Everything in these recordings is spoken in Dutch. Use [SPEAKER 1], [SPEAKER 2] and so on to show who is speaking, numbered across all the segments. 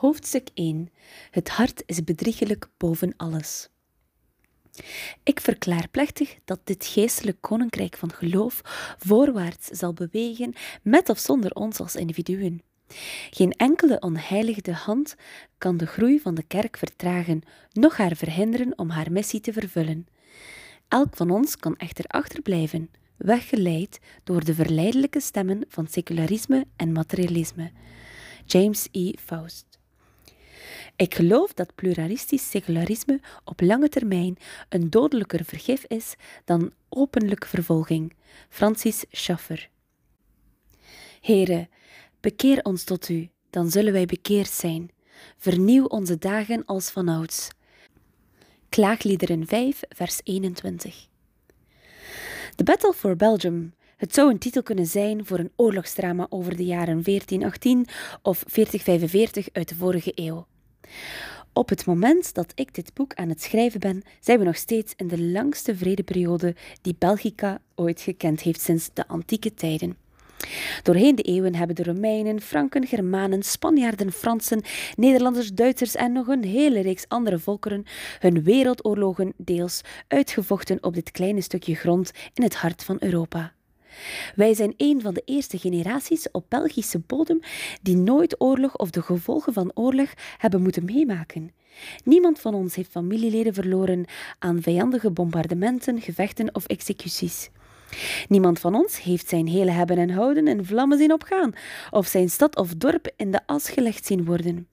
[SPEAKER 1] Hoofdstuk 1. Het hart is bedriegelijk boven alles. Ik verklaar plechtig dat dit geestelijk koninkrijk van geloof voorwaarts zal bewegen, met of zonder ons als individuen. Geen enkele onheiligde hand kan de groei van de kerk vertragen, noch haar verhinderen om haar missie te vervullen. Elk van ons kan echter achterblijven, weggeleid door de verleidelijke stemmen van secularisme en materialisme. James E. Faust. Ik geloof dat pluralistisch secularisme op lange termijn een dodelijker vergif is dan openlijke vervolging. Francis Schaeffer. Here, bekeer ons tot u, dan zullen wij bekeerd zijn. Vernieuw onze dagen als vanouds. Klaagliederen 5, vers 21. The Battle for Belgium. Het zou een titel kunnen zijn voor een oorlogsdrama over de jaren 1418 of 1445 uit de vorige eeuw. Op het moment dat ik dit boek aan het schrijven ben, zijn we nog steeds in de langste vredeperiode die Belgica ooit gekend heeft sinds de antieke tijden. Doorheen de eeuwen hebben de Romeinen, Franken, Germanen, Spanjaarden, Fransen, Nederlanders, Duitsers en nog een hele reeks andere volkeren hun wereldoorlogen deels uitgevochten op dit kleine stukje grond in het hart van Europa. Wij zijn een van de eerste generaties op Belgische bodem die nooit oorlog of de gevolgen van oorlog hebben moeten meemaken. Niemand van ons heeft familieleden verloren aan vijandige bombardementen, gevechten of executies. Niemand van ons heeft zijn hele hebben en houden in vlammen zien opgaan of zijn stad of dorp in de as gelegd zien worden.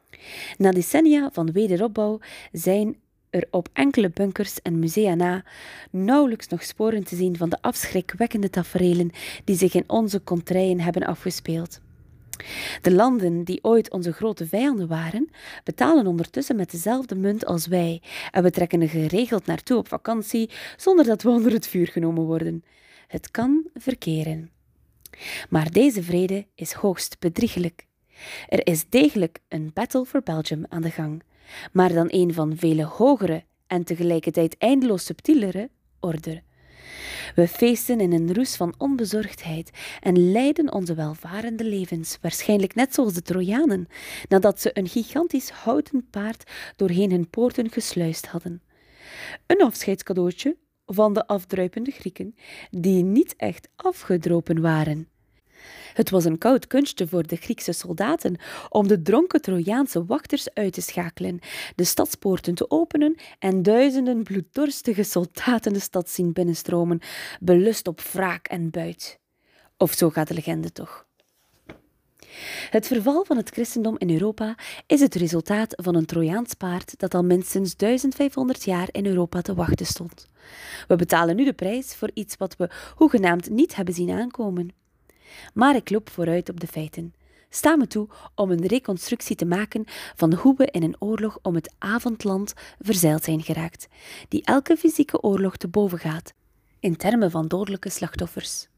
[SPEAKER 1] Na decennia van wederopbouw zijn er op enkele bunkers en musea na nauwelijks nog sporen te zien van de afschrikwekkende taferelen die zich in onze contraien hebben afgespeeld. De landen die ooit onze grote vijanden waren, betalen ondertussen met dezelfde munt als wij en we trekken er geregeld naartoe op vakantie zonder dat we onder het vuur genomen worden. Het kan verkeren. Maar deze vrede is hoogst bedriegelijk. Er is degelijk een Battle for Belgium aan de gang, maar dan een van vele hogere en tegelijkertijd eindeloos subtielere orde. We feesten in een roes van onbezorgdheid en leiden onze welvarende levens, waarschijnlijk net zoals de Trojanen, nadat ze een gigantisch houten paard doorheen hun poorten gesluist hadden. Een afscheidscadeautje van de afdruipende Grieken, die niet echt afgedropen waren. Het was een koud kunstje voor de Griekse soldaten om de dronken Trojaanse wachters uit te schakelen, de stadspoorten te openen en duizenden bloeddorstige soldaten de stad zien binnenstromen, belust op wraak en buit. Of zo gaat de legende toch. Het verval van het christendom in Europa is het resultaat van een Trojaans paard dat al minstens 1500 jaar in Europa te wachten stond. We betalen nu de prijs voor iets wat we hoegenaamd niet hebben zien aankomen. Maar ik loop vooruit op de feiten. Sta me toe om een reconstructie te maken van hoe we in een oorlog om het avondland verzeild zijn geraakt, die elke fysieke oorlog te boven gaat, in termen van dodelijke slachtoffers.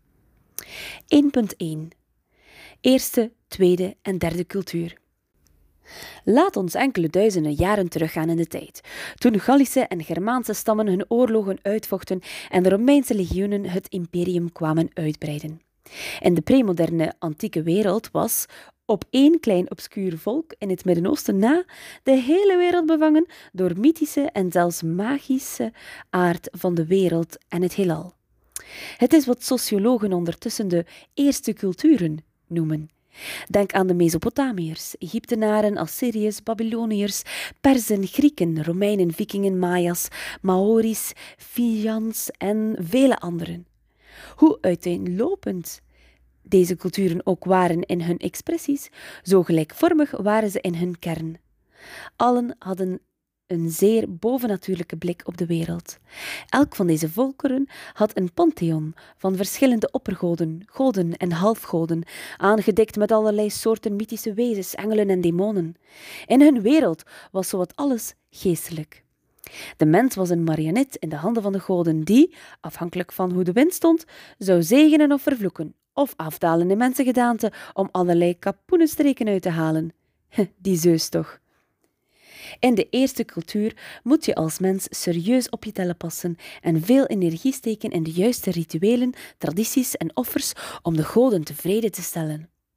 [SPEAKER 1] 1.1. Eerste, tweede en derde cultuur. Laat ons enkele duizenden jaren teruggaan in de tijd, toen Gallische en Germaanse stammen hun oorlogen uitvochten en de Romeinse legioenen het imperium kwamen uitbreiden. In de premoderne antieke wereld was, op één klein obscuur volk in het Midden-Oosten na, de hele wereld bevangen door mythische en zelfs magische aard van de wereld en het heelal. Het is wat sociologen ondertussen de eerste culturen noemen. Denk aan de Mesopotamiërs, Egyptenaren, Assyriërs, Babyloniërs, Perzen, Grieken, Romeinen, Vikingen, Maya's, Maori's, Fijians en vele anderen. Hoe uiteenlopend deze culturen ook waren in hun expressies, zo gelijkvormig waren ze in hun kern. Allen hadden een zeer bovennatuurlijke blik op de wereld. Elk van deze volkeren had een pantheon van verschillende oppergoden, goden en halfgoden, aangedikt met allerlei soorten mythische wezens, engelen en demonen. In hun wereld was zowat alles geestelijk. De mens was een marionet in de handen van de goden die, afhankelijk van hoe de wind stond, zou zegenen of vervloeken, of afdalen in mensengedaante om allerlei kapoenenstreken uit te halen. Die Zeus toch. In de eerste cultuur moet je als mens serieus op je tellen passen en veel energie steken in de juiste rituelen, tradities en offers om de goden tevreden te stellen.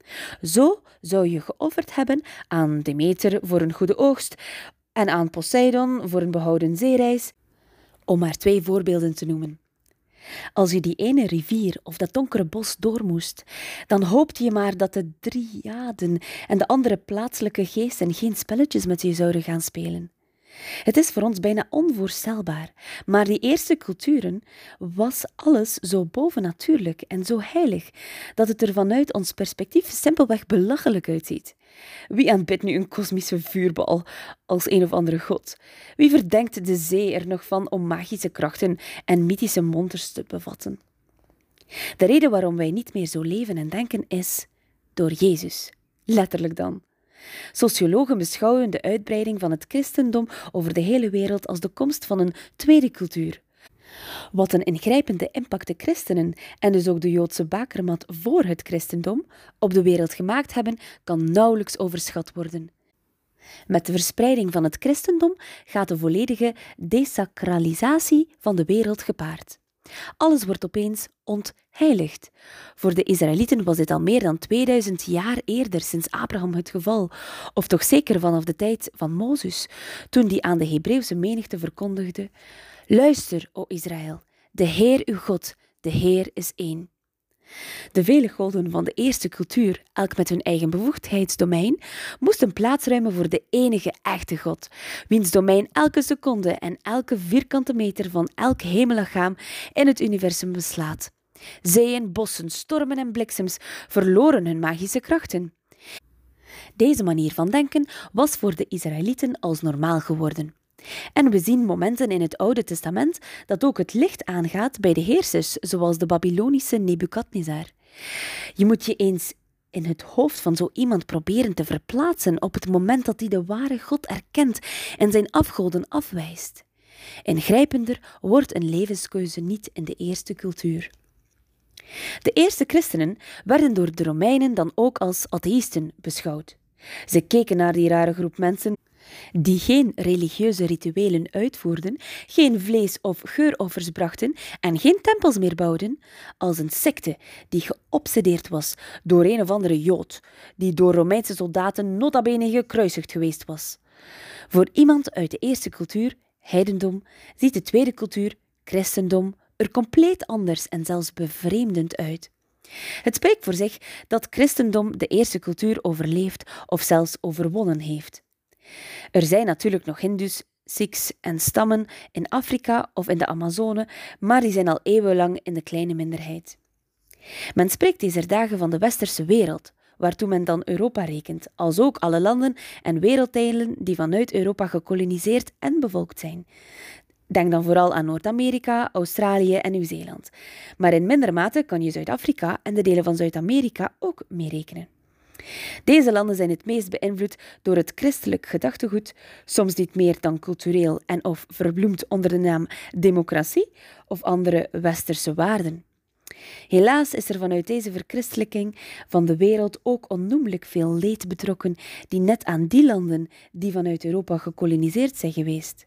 [SPEAKER 1] Zo zou je geofferd hebben aan Demeter voor een goede oogst en aan Poseidon voor een behouden zeereis, om maar 2 voorbeelden te noemen. Als je die ene rivier of dat donkere bos door moest, dan hoopte je maar dat de dryaden en de andere plaatselijke geesten geen spelletjes met je zouden gaan spelen. Het is voor ons bijna onvoorstelbaar, maar die eerste culturen was alles zo bovennatuurlijk en zo heilig, dat het er vanuit ons perspectief simpelweg belachelijk uitziet. Wie aanbidt nu een kosmische vuurbal als een of andere god? Wie verdenkt de zee er nog van om magische krachten en mythische monsters te bevatten? De reden waarom wij niet meer zo leven en denken is door Jezus. Letterlijk dan. Sociologen beschouwen de uitbreiding van het christendom over de hele wereld als de komst van een tweede cultuur. Wat een ingrijpende impact de christenen en dus ook de Joodse bakermat voor het christendom op de wereld gemaakt hebben, kan nauwelijks overschat worden. Met de verspreiding van het christendom gaat de volledige desacralisatie van de wereld gepaard. Alles wordt opeens ontheiligd. Voor de Israëlieten was dit al meer dan 2000 jaar eerder sinds Abraham het geval, of toch zeker vanaf de tijd van Mozes, toen die aan de Hebreeuwse menigte verkondigde: Luister, o Israël, de Heer uw God, de Heer is één. De vele goden van de eerste cultuur, elk met hun eigen bevoegdheidsdomein, moesten plaatsruimen voor de enige echte God, wiens domein elke seconde en elke vierkante meter van elk hemellichaam in het universum beslaat. Zeeën, bossen, stormen en bliksems verloren hun magische krachten. Deze manier van denken was voor de Israëlieten als normaal geworden. En we zien momenten in het Oude Testament dat ook het licht aangaat bij de heersers, zoals de Babylonische Nebukadnezar. Je moet je eens in het hoofd van zo iemand proberen te verplaatsen op het moment dat hij de ware God erkent en zijn afgoden afwijst. Ingrijpender wordt een levenskeuze niet in de eerste cultuur. De eerste christenen werden door de Romeinen dan ook als atheïsten beschouwd. Ze keken naar die rare groep mensen die geen religieuze rituelen uitvoerden, geen vlees- of geuroffers brachten en geen tempels meer bouwden, als een secte die geobsedeerd was door een of andere Jood, die door Romeinse soldaten nota bene gekruisigd geweest was. Voor iemand uit de eerste cultuur, heidendom, ziet de tweede cultuur, christendom, er compleet anders en zelfs bevreemdend uit. Het spreekt voor zich dat christendom de eerste cultuur overleefd of zelfs overwonnen heeft. Er zijn natuurlijk nog Hindoes, Sikhs en stammen in Afrika of in de Amazone, maar die zijn al eeuwenlang in de kleine minderheid. Men spreekt deze dagen van de westerse wereld, waartoe men dan Europa rekent, als ook alle landen en werelddelen die vanuit Europa gekoloniseerd en bevolkt zijn. Denk dan vooral aan Noord-Amerika, Australië en Nieuw-Zeeland. Maar in minder mate kan je Zuid-Afrika en de delen van Zuid-Amerika ook meerekenen. Deze landen zijn het meest beïnvloed door het christelijk gedachtegoed, soms niet meer dan cultureel en of verbloemd onder de naam democratie of andere westerse waarden. Helaas is er vanuit deze verchristelijking van de wereld ook onnoemelijk veel leed betrokken die net aan die landen die vanuit Europa gekoloniseerd zijn geweest.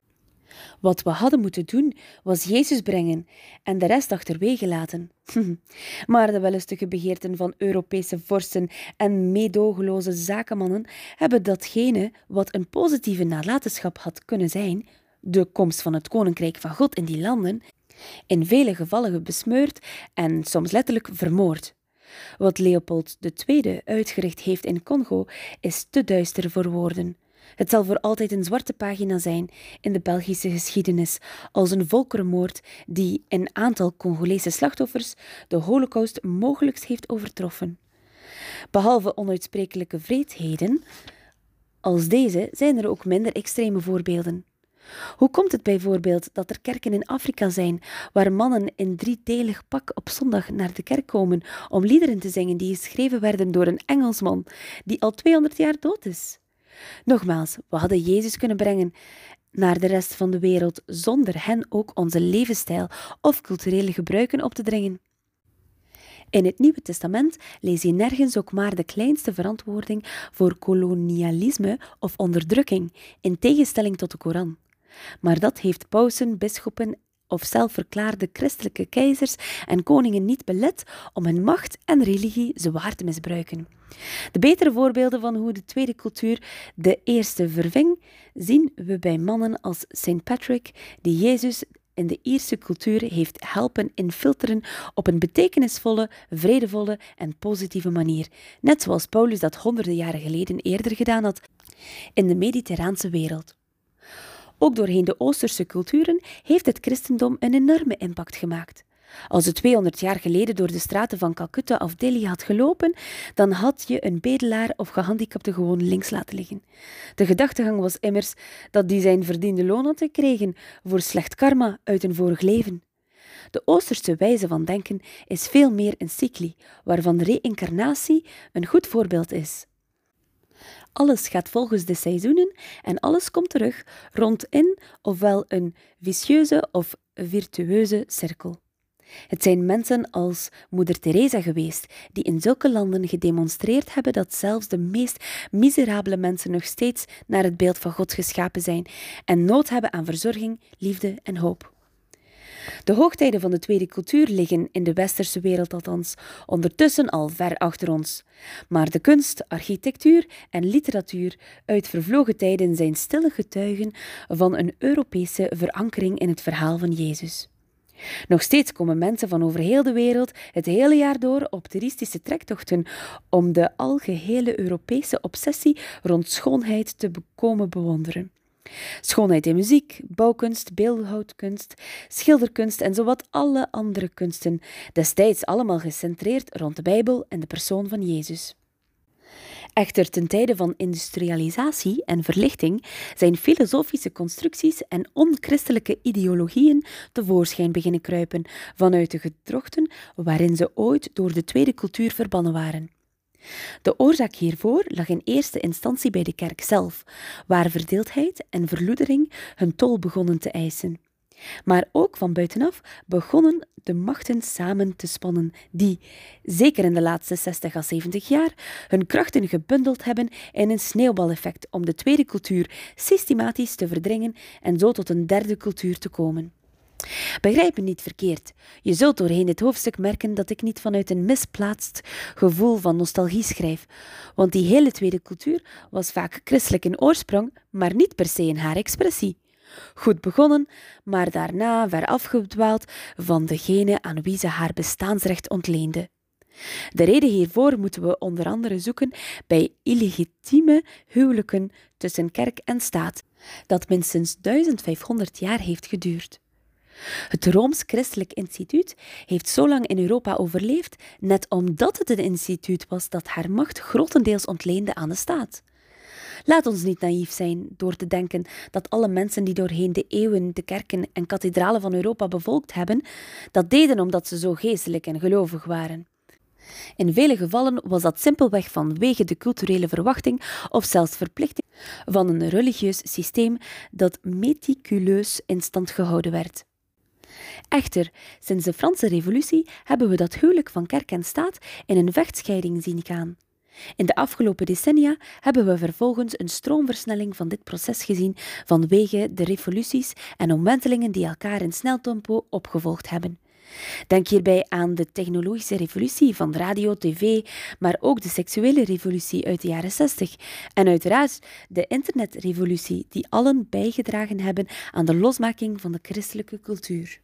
[SPEAKER 1] Wat we hadden moeten doen, was Jezus brengen en de rest achterwege laten. Maar de wellustige begeerten van Europese vorsten en meedogenloze zakenmannen hebben datgene wat een positieve nalatenschap had kunnen zijn, de komst van het koninkrijk van God in die landen, in vele gevallen besmeurd en soms letterlijk vermoord. Wat Leopold II uitgericht heeft in Congo is te duister voor woorden. Het zal voor altijd een zwarte pagina zijn in de Belgische geschiedenis als een volkerenmoord die in aantal Congolese slachtoffers de Holocaust mogelijks heeft overtroffen. Behalve onuitsprekelijke wreedheden als deze zijn er ook minder extreme voorbeelden. Hoe komt het bijvoorbeeld dat er kerken in Afrika zijn waar mannen in driedelig pak op zondag naar de kerk komen om liederen te zingen die geschreven werden door een Engelsman die al 200 jaar dood is? Nogmaals, we hadden Jezus kunnen brengen naar de rest van de wereld zonder hen ook onze levensstijl of culturele gebruiken op te dringen. In het Nieuwe Testament lees je nergens ook maar de kleinste verantwoording voor kolonialisme of onderdrukking, in tegenstelling tot de Koran. Maar dat heeft pausen, bisschoppen of zelfverklaarde christelijke keizers en koningen niet belet om hun macht en religie zwaar te misbruiken. De betere voorbeelden van hoe de tweede cultuur de eerste verving, zien we bij mannen als St. Patrick, die Jezus in de Ierse cultuur heeft helpen infiltreren op een betekenisvolle, vredevolle en positieve manier, net zoals Paulus dat honderden jaren geleden eerder gedaan had in de mediterraanse wereld. Ook doorheen de Oosterse culturen heeft het christendom een enorme impact gemaakt. Als je 200 jaar geleden door de straten van Calcutta of Delhi had gelopen, dan had je een bedelaar of gehandicapte gewoon links laten liggen. De gedachtegang was immers dat die zijn verdiende loon had gekregen voor slecht karma uit een vorig leven. De Oosterse wijze van denken is veel meer een cycli, waarvan reïncarnatie een goed voorbeeld is. Alles gaat volgens de seizoenen en alles komt terug rond in ofwel een vicieuze of virtueuze cirkel. Het zijn mensen als Moeder Teresa geweest, die in zulke landen gedemonstreerd hebben dat zelfs de meest miserabele mensen nog steeds naar het beeld van God geschapen zijn en nood hebben aan verzorging, liefde en hoop. De hoogtijden van de tweede cultuur liggen in de westerse wereld althans ondertussen al ver achter ons. Maar de kunst, architectuur en literatuur uit vervlogen tijden zijn stille getuigen van een Europese verankering in het verhaal van Jezus. Nog steeds komen mensen van over heel de wereld het hele jaar door op toeristische trektochten om de algehele Europese obsessie rond schoonheid te komen bewonderen. Schoonheid in muziek, bouwkunst, beeldhouwkunst, schilderkunst en zowat alle andere kunsten, destijds allemaal gecentreerd rond de Bijbel en de persoon van Jezus. Echter, ten tijde van industrialisatie en verlichting zijn filosofische constructies en onchristelijke ideologieën tevoorschijn beginnen kruipen vanuit de gedrochten waarin ze ooit door de tweede cultuur verbannen waren. De oorzaak hiervoor lag in eerste instantie bij de kerk zelf, waar verdeeldheid en verloedering hun tol begonnen te eisen. Maar ook van buitenaf begonnen de machten samen te spannen die, zeker in de laatste 60 à 70 jaar, hun krachten gebundeld hebben in een sneeuwbaleffect om de tweede cultuur systematisch te verdringen en zo tot een derde cultuur te komen. Begrijp me niet verkeerd. Je zult doorheen dit hoofdstuk merken dat ik niet vanuit een misplaatst gevoel van nostalgie schrijf, want die hele tweede cultuur was vaak christelijk in oorsprong, maar niet per se in haar expressie. Goed begonnen, maar daarna ver afgedwaald van degene aan wie ze haar bestaansrecht ontleende. De reden hiervoor moeten we onder andere zoeken bij illegitieme huwelijken tussen kerk en staat, dat minstens 1500 jaar heeft geduurd. Het Rooms-Christelijk Instituut heeft zo lang in Europa overleefd, net omdat het een instituut was dat haar macht grotendeels ontleende aan de staat. Laat ons niet naïef zijn door te denken dat alle mensen die doorheen de eeuwen de kerken en kathedralen van Europa bevolkt hebben, dat deden omdat ze zo geestelijk en gelovig waren. In vele gevallen was dat simpelweg vanwege de culturele verwachting of zelfs verplichting van een religieus systeem dat meticuleus in stand gehouden werd. Echter, sinds de Franse Revolutie hebben we dat huwelijk van kerk en staat in een vechtscheiding zien gaan. In de afgelopen decennia hebben we vervolgens een stroomversnelling van dit proces gezien vanwege de revoluties en omwentelingen die elkaar in snel tempo opgevolgd hebben. Denk hierbij aan de technologische revolutie van radio, tv, maar ook de seksuele revolutie uit de jaren 60 en uiteraard de internetrevolutie die allen bijgedragen hebben aan de losmaking van de christelijke cultuur.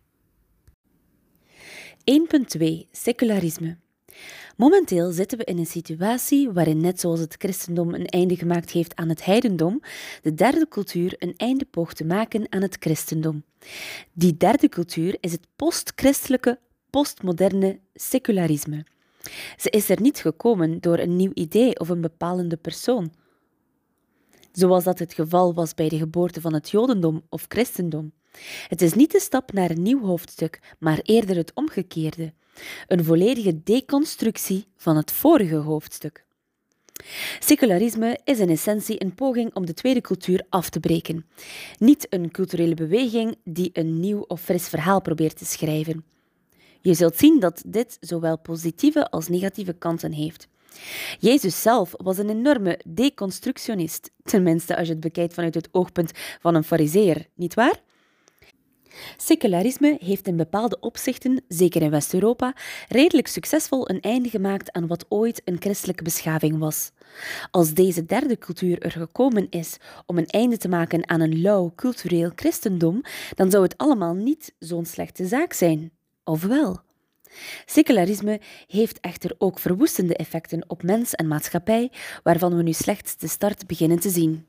[SPEAKER 1] 1.2 Secularisme. Momenteel zitten we in een situatie waarin, net zoals het christendom een einde gemaakt heeft aan het heidendom, de derde cultuur een einde poogt te maken aan het christendom. Die derde cultuur is het postchristelijke, postmoderne secularisme. Ze is er niet gekomen door een nieuw idee of een bepalende persoon, zoals dat het geval was bij de geboorte van het jodendom of christendom. Het is niet de stap naar een nieuw hoofdstuk, maar eerder het omgekeerde. Een volledige deconstructie van het vorige hoofdstuk. Secularisme is in essentie een poging om de tweede cultuur af te breken. Niet een culturele beweging die een nieuw of fris verhaal probeert te schrijven. Je zult zien dat dit zowel positieve als negatieve kanten heeft. Jezus zelf was een enorme deconstructionist, tenminste als je het bekijkt vanuit het oogpunt van een farizeeër, nietwaar? Secularisme heeft in bepaalde opzichten, zeker in West-Europa, redelijk succesvol een einde gemaakt aan wat ooit een christelijke beschaving was. Als deze derde cultuur er gekomen is om een einde te maken aan een lauw cultureel christendom, dan zou het allemaal niet zo'n slechte zaak zijn. Of wel? Secularisme heeft echter ook verwoestende effecten op mens en maatschappij, waarvan we nu slechts de start beginnen te zien.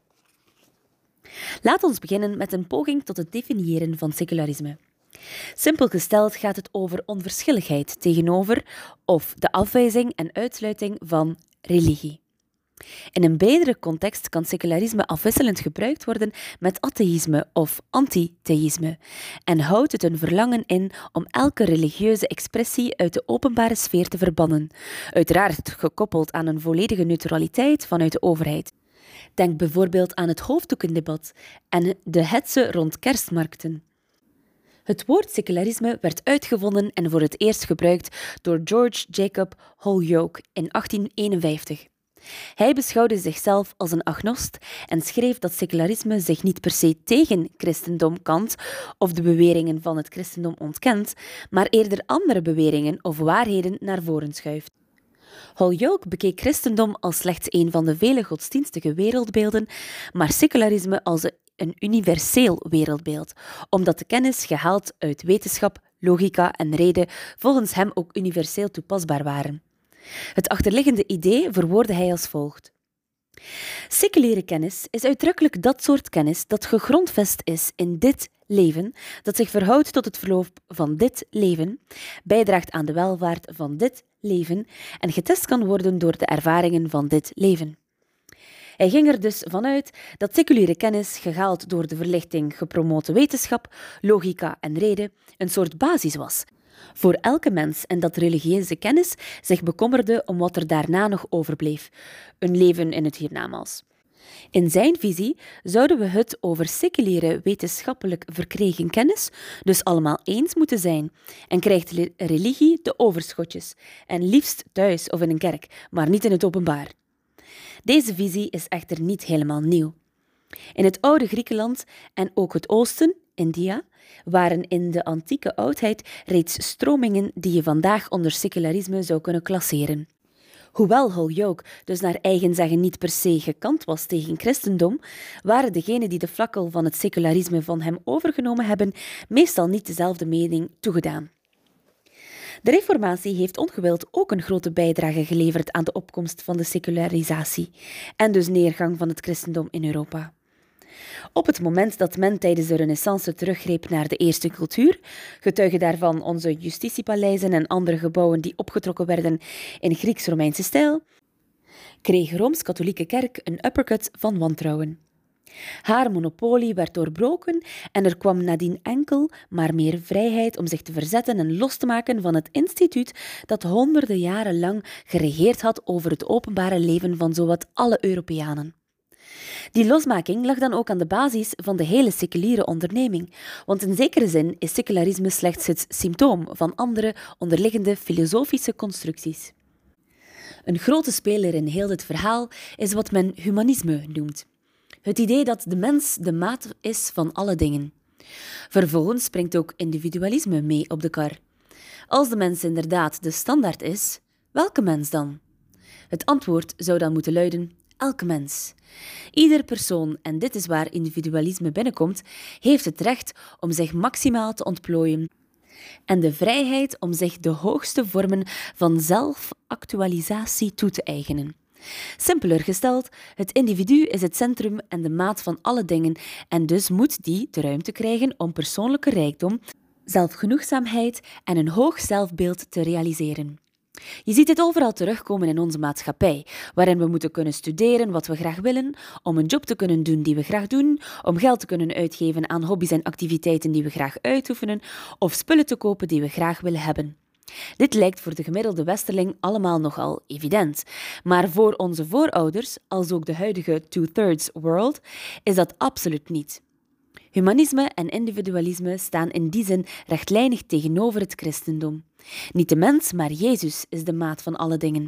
[SPEAKER 1] Laat ons beginnen met een poging tot het definiëren van secularisme. Simpel gesteld gaat het over onverschilligheid tegenover of de afwijzing en uitsluiting van religie. In een bredere context kan secularisme afwisselend gebruikt worden met atheïsme of antitheïsme en houdt het een verlangen in om elke religieuze expressie uit de openbare sfeer te verbannen, uiteraard gekoppeld aan een volledige neutraliteit vanuit de overheid. Denk bijvoorbeeld aan het hoofddoekendebat en de hetze rond kerstmarkten. Het woord secularisme werd uitgevonden en voor het eerst gebruikt door George Jacob Holyoake in 1851. Hij beschouwde zichzelf als een agnost en schreef dat secularisme zich niet per se tegen christendom kant of de beweringen van het christendom ontkent, maar eerder andere beweringen of waarheden naar voren schuift. Holyoake bekeek christendom als slechts een van de vele godsdienstige wereldbeelden, maar secularisme als een universeel wereldbeeld, omdat de kennis gehaald uit wetenschap, logica en reden volgens hem ook universeel toepasbaar waren. Het achterliggende idee verwoordde hij als volgt. Seculiere kennis is uitdrukkelijk dat soort kennis dat gegrondvest is in dit leven, dat zich verhoudt tot het verloop van dit leven, bijdraagt aan de welvaart van dit leven en getest kan worden door de ervaringen van dit leven. Hij ging er dus vanuit dat seculiere kennis, gehaald door de verlichting gepromote wetenschap, logica en reden, een soort basis was voor elke mens en dat religieuze kennis zich bekommerde om wat er daarna nog overbleef, een leven in het hiernamaals. In zijn visie zouden we het over seculiere wetenschappelijk verkregen kennis dus allemaal eens moeten zijn en krijgt religie de overschotjes, en liefst thuis of in een kerk, maar niet in het openbaar. Deze visie is echter niet helemaal nieuw. In het oude Griekenland en ook het Oosten, India, waren in de antieke oudheid reeds stromingen die je vandaag onder secularisme zou kunnen klasseren. Hoewel Holyoake dus naar eigen zeggen niet per se gekant was tegen christendom, waren degenen die de fakkel van het secularisme van hem overgenomen hebben, meestal niet dezelfde mening toegedaan. De Reformatie heeft ongewild ook een grote bijdrage geleverd aan de opkomst van de secularisatie en dus neergang van het christendom in Europa. Op het moment dat men tijdens de Renaissance teruggreep naar de eerste cultuur, getuige daarvan onze justitiepaleizen en andere gebouwen die opgetrokken werden in Grieks-Romeinse stijl, kreeg de Rooms-Katholieke Kerk een uppercut van wantrouwen. Haar monopolie werd doorbroken en er kwam nadien enkel maar meer vrijheid om zich te verzetten en los te maken van het instituut dat honderden jaren lang geregeerd had over het openbare leven van zowat alle Europeanen. Die losmaking lag dan ook aan de basis van de hele seculiere onderneming, want in zekere zin is secularisme slechts het symptoom van andere onderliggende filosofische constructies. Een grote speler in heel dit verhaal is wat men humanisme noemt. Het idee dat de mens de maat is van alle dingen. Vervolgens springt ook individualisme mee op de kar. Als de mens inderdaad de standaard is, welke mens dan? Het antwoord zou dan moeten luiden: elke mens. Ieder persoon, en dit is waar individualisme binnenkomt, heeft het recht om zich maximaal te ontplooien en de vrijheid om zich de hoogste vormen van zelfactualisatie toe te eigenen. Simpeler gesteld, het individu is het centrum en de maat van alle dingen en dus moet die de ruimte krijgen om persoonlijke rijkdom, zelfgenoegzaamheid en een hoog zelfbeeld te realiseren. Je ziet dit overal terugkomen in onze maatschappij, waarin we moeten kunnen studeren wat we graag willen, om een job te kunnen doen die we graag doen, om geld te kunnen uitgeven aan hobby's en activiteiten die we graag uitoefenen, of spullen te kopen die we graag willen hebben. Dit lijkt voor de gemiddelde westerling allemaal nogal evident, maar voor onze voorouders, als ook de huidige two-thirds world, is dat absoluut niet. Humanisme en individualisme staan in die zin rechtlijnig tegenover het christendom. Niet de mens, maar Jezus is de maat van alle dingen.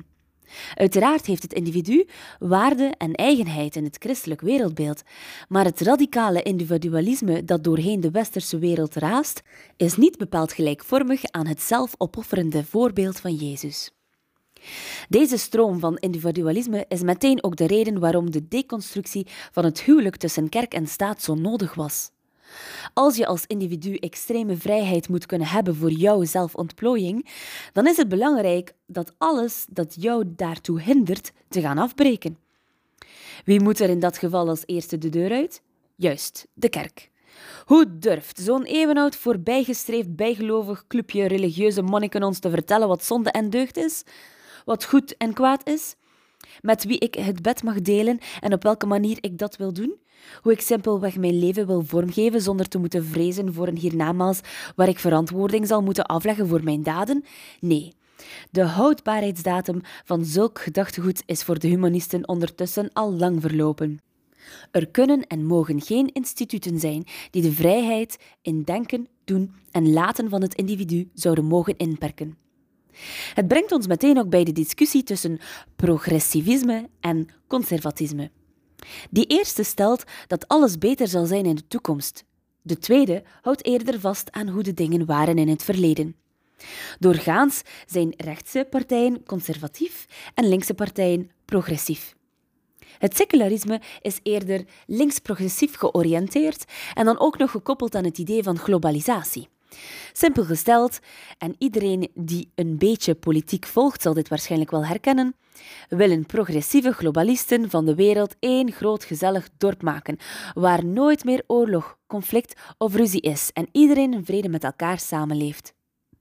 [SPEAKER 1] Uiteraard heeft het individu waarde en eigenheid in het christelijk wereldbeeld, maar het radicale individualisme dat doorheen de westerse wereld raast, is niet bepaald gelijkvormig aan het zelfopofferende voorbeeld van Jezus. Deze stroom van individualisme is meteen ook de reden waarom de deconstructie van het huwelijk tussen kerk en staat zo nodig was. Als je als individu extreme vrijheid moet kunnen hebben voor jouw zelfontplooiing, dan is het belangrijk dat alles dat jou daartoe hindert te gaan afbreken. Wie moet er in dat geval als eerste de deur uit? Juist, de kerk. Hoe durft zo'n eeuwenoud voorbijgestreefd bijgelovig clubje religieuze monniken ons te vertellen wat zonde en deugd is? Wat goed en kwaad is? Met wie ik het bed mag delen en op welke manier ik dat wil doen? Hoe ik simpelweg mijn leven wil vormgeven zonder te moeten vrezen voor een hiernamaals waar ik verantwoording zal moeten afleggen voor mijn daden? Nee. De houdbaarheidsdatum van zulk gedachtegoed is voor de humanisten ondertussen al lang verlopen. Er kunnen en mogen geen instituten zijn die de vrijheid in denken, doen en laten van het individu zouden mogen inperken. Het brengt ons meteen ook bij de discussie tussen progressivisme en conservatisme. Die eerste stelt dat alles beter zal zijn in de toekomst. De tweede houdt eerder vast aan hoe de dingen waren in het verleden. Doorgaans zijn rechtse partijen conservatief en linkse partijen progressief. Het secularisme is eerder links-progressief georiënteerd en dan ook nog gekoppeld aan het idee van globalisatie. Simpel gesteld, en iedereen die een beetje politiek volgt zal dit waarschijnlijk wel herkennen, willen progressieve globalisten van de wereld één groot gezellig dorp maken, waar nooit meer oorlog, conflict of ruzie is en iedereen in vrede met elkaar samenleeft.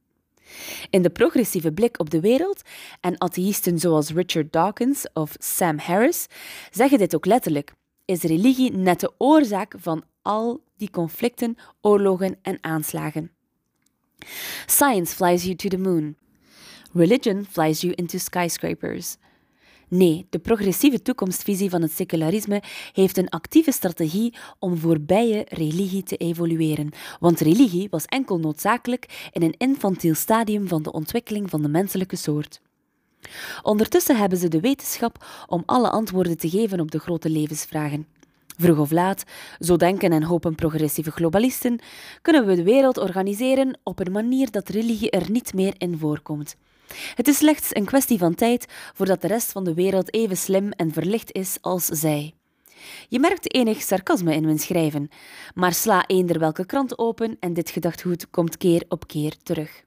[SPEAKER 1] In de progressieve blik op de wereld, en atheïsten zoals Richard Dawkins of Sam Harris zeggen dit ook letterlijk, is religie net de oorzaak van al die conflicten, oorlogen en aanslagen. Science flies you to the moon. Religion flies you into skyscrapers. Nee, de progressieve toekomstvisie van het secularisme heeft een actieve strategie om voorbije religie te evolueren, want religie was enkel noodzakelijk in een infantiel stadium van de ontwikkeling van de menselijke soort. Ondertussen hebben ze de wetenschap om alle antwoorden te geven op de grote levensvragen. Vroeg of laat, zo denken en hopen progressieve globalisten, kunnen we de wereld organiseren op een manier dat religie er niet meer in voorkomt. Het is slechts een kwestie van tijd voordat de rest van de wereld even slim en verlicht is als zij. Je merkt enig sarcasme in mijn schrijven, maar sla eender welke krant open en dit gedachtegoed komt keer op keer terug.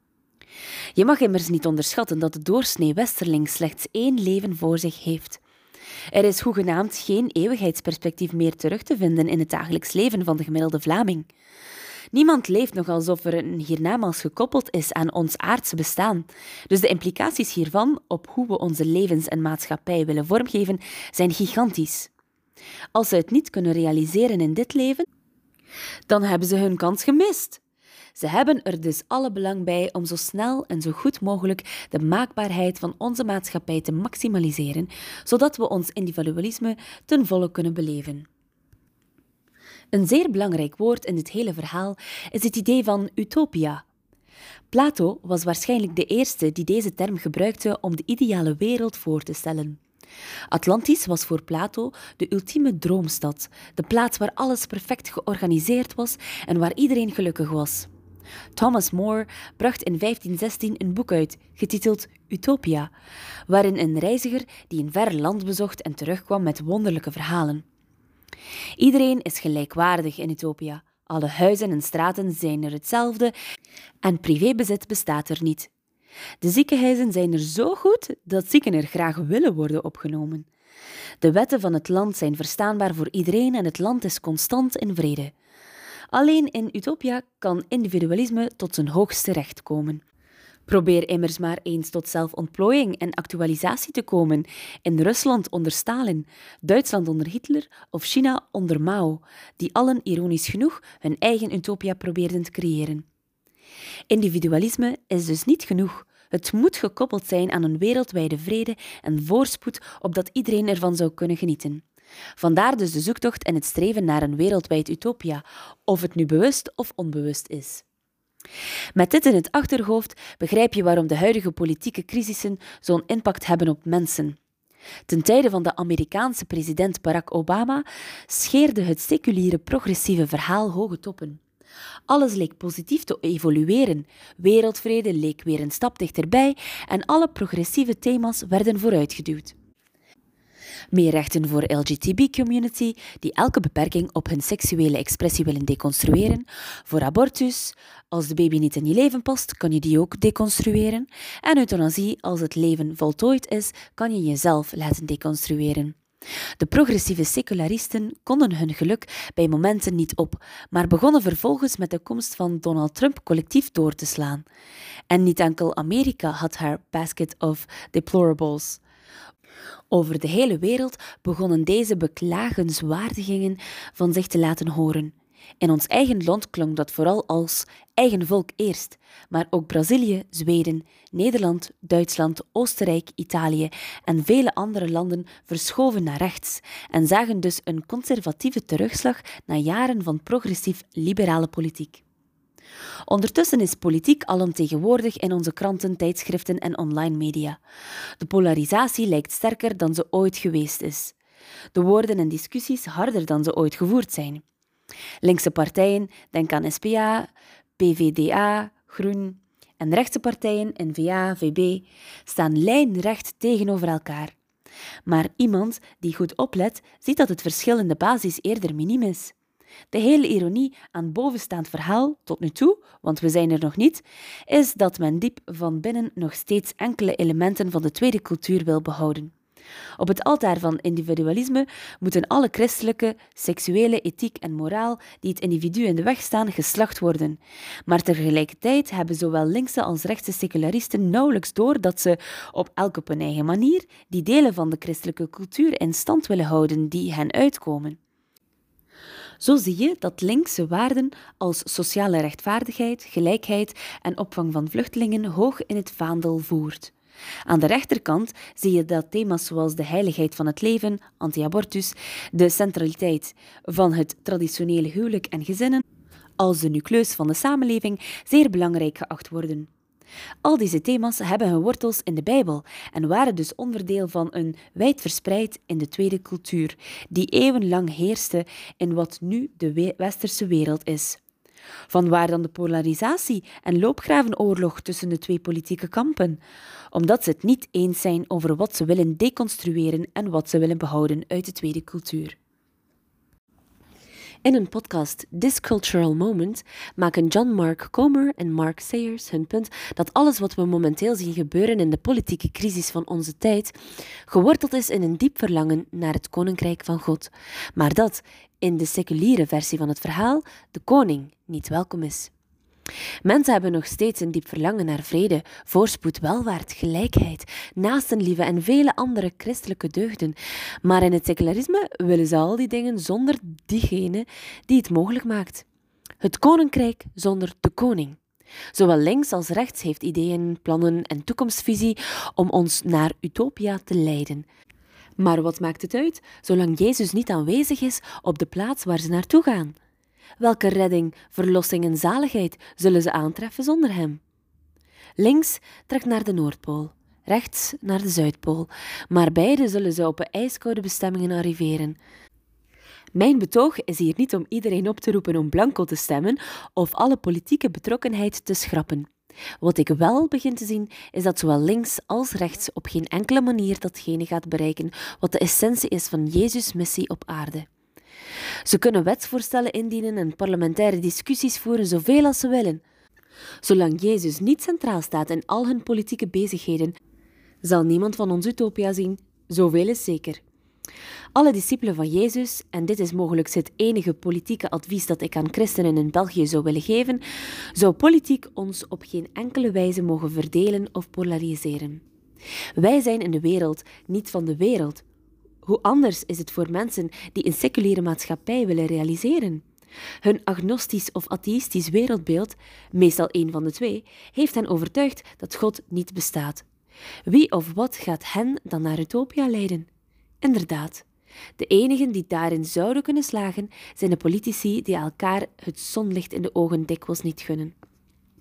[SPEAKER 1] Je mag immers niet onderschatten dat de doorsnee westerling slechts 1 leven voor zich heeft. Er is hoegenaamd geen eeuwigheidsperspectief meer terug te vinden in het dagelijks leven van de gemiddelde Vlaming. Niemand leeft nog alsof er een hiernamaals gekoppeld is aan ons aardse bestaan. Dus de implicaties hiervan op hoe we onze levens en maatschappij willen vormgeven zijn gigantisch. Als ze het niet kunnen realiseren in dit leven, dan hebben ze hun kans gemist. Ze hebben er dus alle belang bij om zo snel en zo goed mogelijk de maakbaarheid van onze maatschappij te maximaliseren, zodat we ons individualisme ten volle kunnen beleven. Een zeer belangrijk woord in dit hele verhaal is het idee van utopia. Plato was waarschijnlijk de eerste die deze term gebruikte om de ideale wereld voor te stellen. Atlantis was voor Plato de ultieme droomstad, de plaats waar alles perfect georganiseerd was en waar iedereen gelukkig was. Thomas More bracht in 1516 een boek uit, getiteld Utopia, waarin een reiziger die een ver land bezocht en terugkwam met wonderlijke verhalen. Iedereen is gelijkwaardig in Utopia. Alle huizen en straten zijn er hetzelfde en privébezit bestaat er niet. De ziekenhuizen zijn er zo goed dat zieken er graag willen worden opgenomen. De wetten van het land zijn verstaanbaar voor iedereen en het land is constant in vrede. Alleen in Utopia kan individualisme tot zijn hoogste recht komen. Probeer immers maar eens tot zelfontplooiing en actualisatie te komen in Rusland onder Stalin, Duitsland onder Hitler of China onder Mao, die allen ironisch genoeg hun eigen utopia probeerden te creëren. Individualisme is dus niet genoeg. Het moet gekoppeld zijn aan een wereldwijde vrede en voorspoed opdat iedereen ervan zou kunnen genieten. Vandaar dus de zoektocht en het streven naar een wereldwijd utopia, of het nu bewust of onbewust is. Met dit in het achterhoofd begrijp je waarom de huidige politieke crisissen zo'n impact hebben op mensen. Ten tijde van de Amerikaanse president Barack Obama scheerde het seculiere progressieve verhaal hoge toppen. Alles leek positief te evolueren, wereldvrede leek weer een stap dichterbij en alle progressieve thema's werden vooruitgeduwd. Meer rechten voor LGTB-community, die elke beperking op hun seksuele expressie willen deconstrueren. Voor abortus, als de baby niet in je leven past, kan je die ook deconstrueren. En euthanasie, als het leven voltooid is, kan je jezelf laten deconstrueren. De progressieve secularisten konden hun geluk bij momenten niet op, maar begonnen vervolgens met de komst van Donald Trump collectief door te slaan. En niet enkel Amerika had haar basket of deplorables. Over de hele wereld begonnen deze beklagenswaardigingen van zich te laten horen. In ons eigen land klonk dat vooral als eigen volk eerst, maar ook Brazilië, Zweden, Nederland, Duitsland, Oostenrijk, Italië en vele andere landen verschoven naar rechts en zagen dus een conservatieve terugslag na jaren van progressief-liberale politiek. Ondertussen is politiek alomtegenwoordig in onze kranten, tijdschriften en online media. De polarisatie lijkt sterker dan ze ooit geweest is. De woorden en discussies harder dan ze ooit gevoerd zijn. Linkse partijen, denk aan SPA, PVDA, Groen, en rechtse partijen, N-VA, VB, staan lijnrecht tegenover elkaar. Maar iemand die goed oplet, ziet dat het verschil in de basis eerder miniem is. De hele ironie aan bovenstaand verhaal, tot nu toe, want we zijn er nog niet, is dat men diep van binnen nog steeds enkele elementen van de tweede cultuur wil behouden. Op het altaar van individualisme moeten alle christelijke, seksuele ethiek en moraal die het individu in de weg staan, geslacht worden. Maar tegelijkertijd hebben zowel linkse als rechtse secularisten nauwelijks door dat ze, op elk op hun eigen manier, die delen van de christelijke cultuur in stand willen houden die hen uitkomen. Zo zie je dat linkse waarden als sociale rechtvaardigheid, gelijkheid en opvang van vluchtelingen hoog in het vaandel voert. Aan de rechterkant zie je dat thema's zoals de heiligheid van het leven, anti-abortus, de centraliteit van het traditionele huwelijk en gezinnen, als de nucleus van de samenleving, zeer belangrijk geacht worden. Al deze thema's hebben hun wortels in de Bijbel en waren dus onderdeel van een wijdverspreid in de tweede cultuur, die eeuwenlang heerste in wat nu de westerse wereld is. Vanwaar dan de polarisatie en loopgravenoorlog tussen de twee politieke kampen? Omdat ze het niet eens zijn over wat ze willen deconstrueren en wat ze willen behouden uit de tweede cultuur. In een podcast This Cultural Moment maken John Mark Comer en Mark Sayers hun punt dat alles wat we momenteel zien gebeuren in de politieke crisis van onze tijd geworteld is in een diep verlangen naar het Koninkrijk van God, maar dat, in de seculiere versie van het verhaal, de koning niet welkom is. Mensen hebben nog steeds een diep verlangen naar vrede, voorspoed, welvaart, gelijkheid, naastenliefde en vele andere christelijke deugden. Maar in het secularisme willen ze al die dingen zonder diegene die het mogelijk maakt. Het koninkrijk zonder de koning. Zowel links als rechts heeft ideeën, plannen en toekomstvisie om ons naar utopia te leiden. Maar wat maakt het uit, zolang Jezus niet aanwezig is op de plaats waar ze naartoe gaan? Welke redding, verlossing en zaligheid zullen ze aantreffen zonder hem? Links trekt naar de Noordpool, rechts naar de Zuidpool, maar beide zullen ze op ijskoude bestemmingen arriveren. Mijn betoog is hier niet om iedereen op te roepen om blanco te stemmen of alle politieke betrokkenheid te schrappen. Wat ik wel begin te zien, is dat zowel links als rechts op geen enkele manier datgene gaat bereiken wat de essentie is van Jezus' missie op aarde. Ze kunnen wetsvoorstellen indienen en parlementaire discussies voeren zoveel als ze willen. Zolang Jezus niet centraal staat in al hun politieke bezigheden, zal niemand van ons utopia zien, zoveel is zeker. Alle discipelen van Jezus, en dit is mogelijk het enige politieke advies dat ik aan christenen in België zou willen geven, zou politiek ons op geen enkele wijze mogen verdelen of polariseren. Wij zijn in de wereld, niet van de wereld. Hoe anders is het voor mensen die een seculiere maatschappij willen realiseren? Hun agnostisch of atheïstisch wereldbeeld, meestal één van de twee, heeft hen overtuigd dat God niet bestaat. Wie of wat gaat hen dan naar utopia leiden? Inderdaad, de enigen die daarin zouden kunnen slagen, zijn de politici die elkaar het zonlicht in de ogen dikwijls niet gunnen.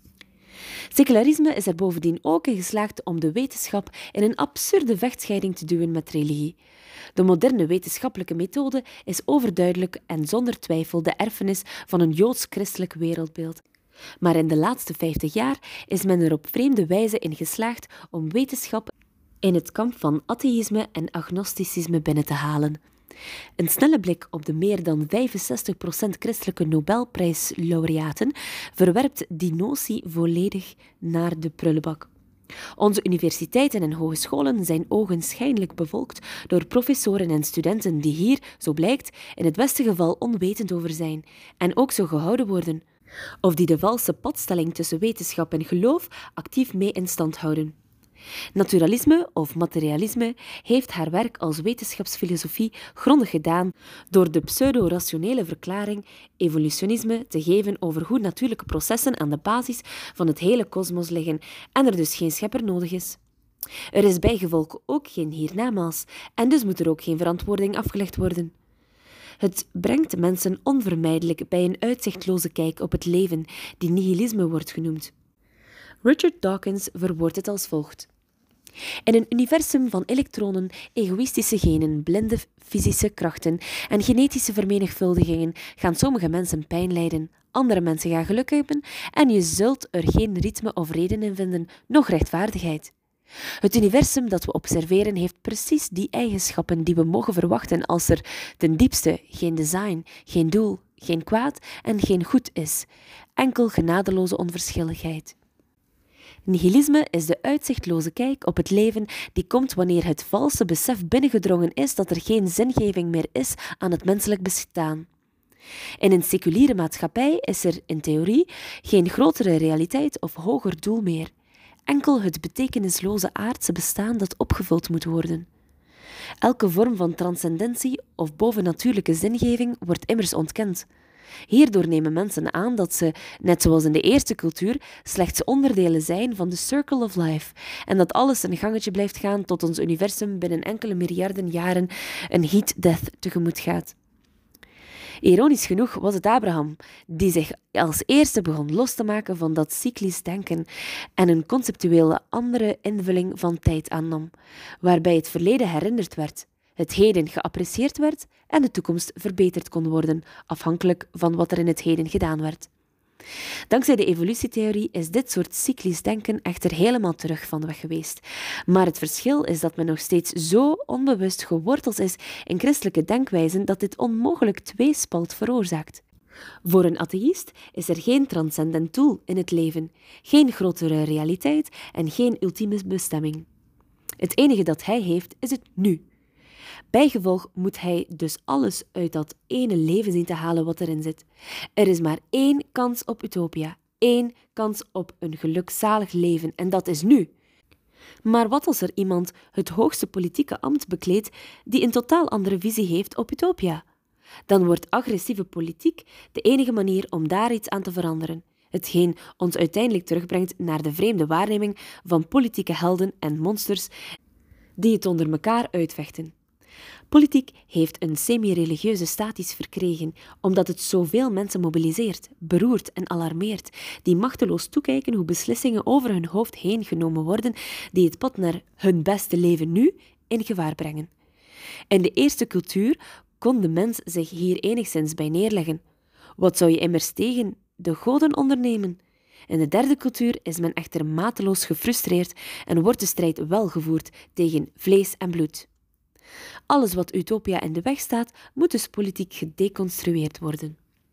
[SPEAKER 1] Secularisme is er bovendien ook in geslaagd om de wetenschap in een absurde vechtscheiding te duwen met religie. De moderne wetenschappelijke methode is overduidelijk en zonder twijfel de erfenis van een joods-christelijk wereldbeeld. Maar in de laatste 50 jaar is men er op vreemde wijze in geslaagd om wetenschap in het kamp van atheïsme en agnosticisme binnen te halen. Een snelle blik op de meer dan 65% christelijke Nobelprijslaureaten verwerpt die notie volledig naar de prullenbak. Onze universiteiten en hogescholen zijn ogenschijnlijk bevolkt door professoren en studenten die hier, zo blijkt, in het beste geval onwetend over zijn en ook zo gehouden worden, of die de valse padstelling tussen wetenschap en geloof actief mee in stand houden. Naturalisme of materialisme heeft haar werk als wetenschapsfilosofie grondig gedaan door de pseudo-rationele verklaring evolutionisme te geven over hoe natuurlijke processen aan de basis van het hele kosmos liggen en er dus geen schepper nodig is. Er is bijgevolg ook geen hiernamaals en dus moet er ook geen verantwoording afgelegd worden. Het brengt mensen onvermijdelijk bij een uitzichtloze kijk op het leven die nihilisme wordt genoemd. Richard Dawkins verwoordt het als volgt. In een universum van elektronen, egoïstische genen, blinde fysische krachten en genetische vermenigvuldigingen gaan sommige mensen pijn lijden, andere mensen gaan geluk hebben en je zult er geen ritme of reden in vinden, noch rechtvaardigheid. Het universum dat we observeren heeft precies die eigenschappen die we mogen verwachten als er ten diepste geen design, geen doel, geen kwaad en geen goed is, enkel genadeloze onverschilligheid. Nihilisme is de uitzichtloze kijk op het leven die komt wanneer het valse besef binnengedrongen is dat er geen zingeving meer is aan het menselijk bestaan. In een seculiere maatschappij is er in theorie geen grotere realiteit of hoger doel meer, enkel het betekenisloze aardse bestaan dat opgevuld moet worden. Elke vorm van transcendentie of bovennatuurlijke zingeving wordt immers ontkend. Hierdoor nemen mensen aan dat ze, net zoals in de eerste cultuur, slechts onderdelen zijn van de circle of life en dat alles een gangetje blijft gaan tot ons universum binnen enkele miljarden jaren een heat death tegemoet gaat. Ironisch genoeg was het Abraham die zich als eerste begon los te maken van dat cyclisch denken en een conceptuele andere invulling van tijd aannam, waarbij het verleden herinnerd werd, het heden geapprecieerd werd en de toekomst verbeterd kon worden, afhankelijk van wat er in het heden gedaan werd. Dankzij de evolutietheorie is dit soort cyclisch denken echter helemaal terug van weg geweest. Maar het verschil is dat men nog steeds zo onbewust geworteld is in christelijke denkwijzen dat dit onmogelijk tweespalt veroorzaakt. Voor een atheïst is er geen transcendent doel in het leven, geen grotere realiteit en geen ultieme bestemming. Het enige dat hij heeft is het nu. Bijgevolg moet hij dus alles uit dat ene leven zien te halen wat erin zit. Er is maar één kans op utopia, één kans op een gelukzalig leven en dat is nu. Maar wat als er iemand het hoogste politieke ambt bekleedt die een totaal andere visie heeft op utopia? Dan wordt agressieve politiek de enige manier om daar iets aan te veranderen. Hetgeen ons uiteindelijk terugbrengt naar de vreemde waarneming van politieke helden en monsters die het onder elkaar uitvechten. Politiek heeft een semi-religieuze status verkregen, omdat het zoveel mensen mobiliseert, beroert en alarmeert, die machteloos toekijken hoe beslissingen over hun hoofd heen genomen worden, die het pad naar hun beste leven nu in gevaar brengen. In de eerste cultuur kon de mens zich hier enigszins bij neerleggen. Wat zou je immers tegen de goden ondernemen? In de derde cultuur is men echter mateloos gefrustreerd en wordt de strijd wel gevoerd tegen vlees en bloed. Alles wat utopia in de weg staat, moet dus politiek gedeconstrueerd worden.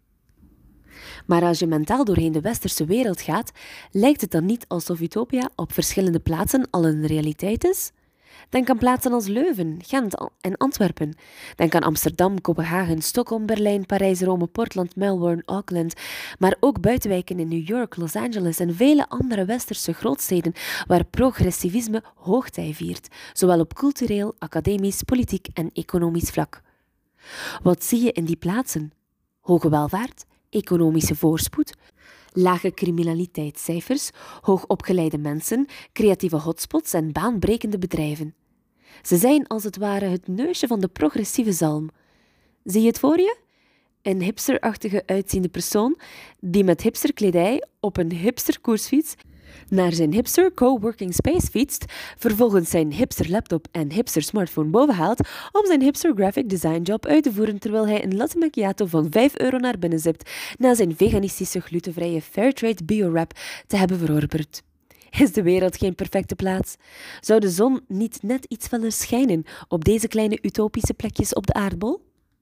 [SPEAKER 1] Maar als je mentaal doorheen de westerse wereld gaat, lijkt het dan niet alsof utopia op verschillende plaatsen al een realiteit is? Denk aan plaatsen als Leuven, Gent en Antwerpen. Denk aan Amsterdam, Kopenhagen, Stockholm, Berlijn, Parijs, Rome, Portland, Melbourne, Auckland, maar ook buitenwijken in New York, Los Angeles en vele andere westerse grootsteden waar progressivisme hoogtij viert, zowel op cultureel, academisch, politiek en economisch vlak. Wat zie je in die plaatsen? Hoge welvaart, economische voorspoed, lage criminaliteitscijfers, hoogopgeleide mensen, creatieve hotspots en baanbrekende bedrijven. Ze zijn als het ware het neusje van de progressieve zalm. Zie je het voor je? Een hipsterachtige uitziende persoon die met hipsterkledij op een hipsterkoersfiets naar zijn hipster coworking space fietst, vervolgens zijn hipster laptop en hipster smartphone bovenhaalt om zijn hipster graphic design job uit te voeren terwijl hij een latte macchiato van €5 naar binnen zipt na zijn veganistische glutenvrije Fairtrade bio-wrap te hebben verorberd. Is de wereld geen perfecte plaats? Zou de zon niet net iets feller schijnen op deze kleine utopische plekjes op de aardbol?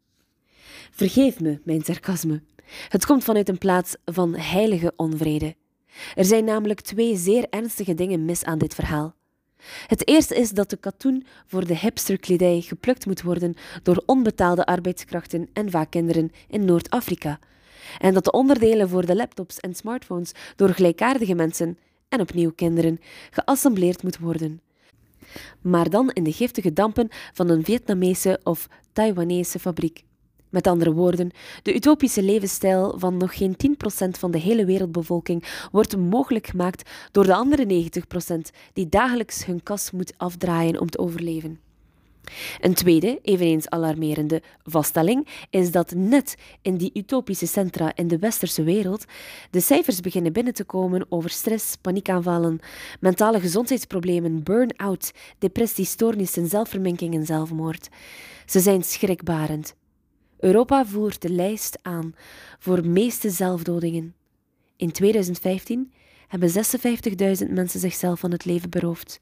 [SPEAKER 1] Vergeef me mijn sarcasme. Het komt vanuit een plaats van heilige onvrede. Er zijn namelijk 2 zeer ernstige dingen mis aan dit verhaal. Het eerste is dat de katoen voor de hipsterkledij geplukt moet worden door onbetaalde arbeidskrachten en vaak kinderen in Noord-Afrika. En dat de onderdelen voor de laptops en smartphones door gelijkaardige mensen, en opnieuw kinderen, geassembleerd moet worden. Maar dan in de giftige dampen van een Vietnamese of Taiwanese fabriek. Met andere woorden, de utopische levensstijl van nog geen 10% van de hele wereldbevolking wordt mogelijk gemaakt door de andere 90% die dagelijks hun kas moet afdraaien om te overleven. Een tweede, eveneens alarmerende vaststelling is dat net in die utopische centra in de westerse wereld de cijfers beginnen binnen te komen over stress, paniekaanvallen, mentale gezondheidsproblemen, burn-out, depressie, stoornissen, zelfverminking en zelfmoord. Ze zijn schrikbarend. Europa voert de lijst aan voor meeste zelfdodingen. In 2015 hebben 56.000 mensen zichzelf van het leven beroofd.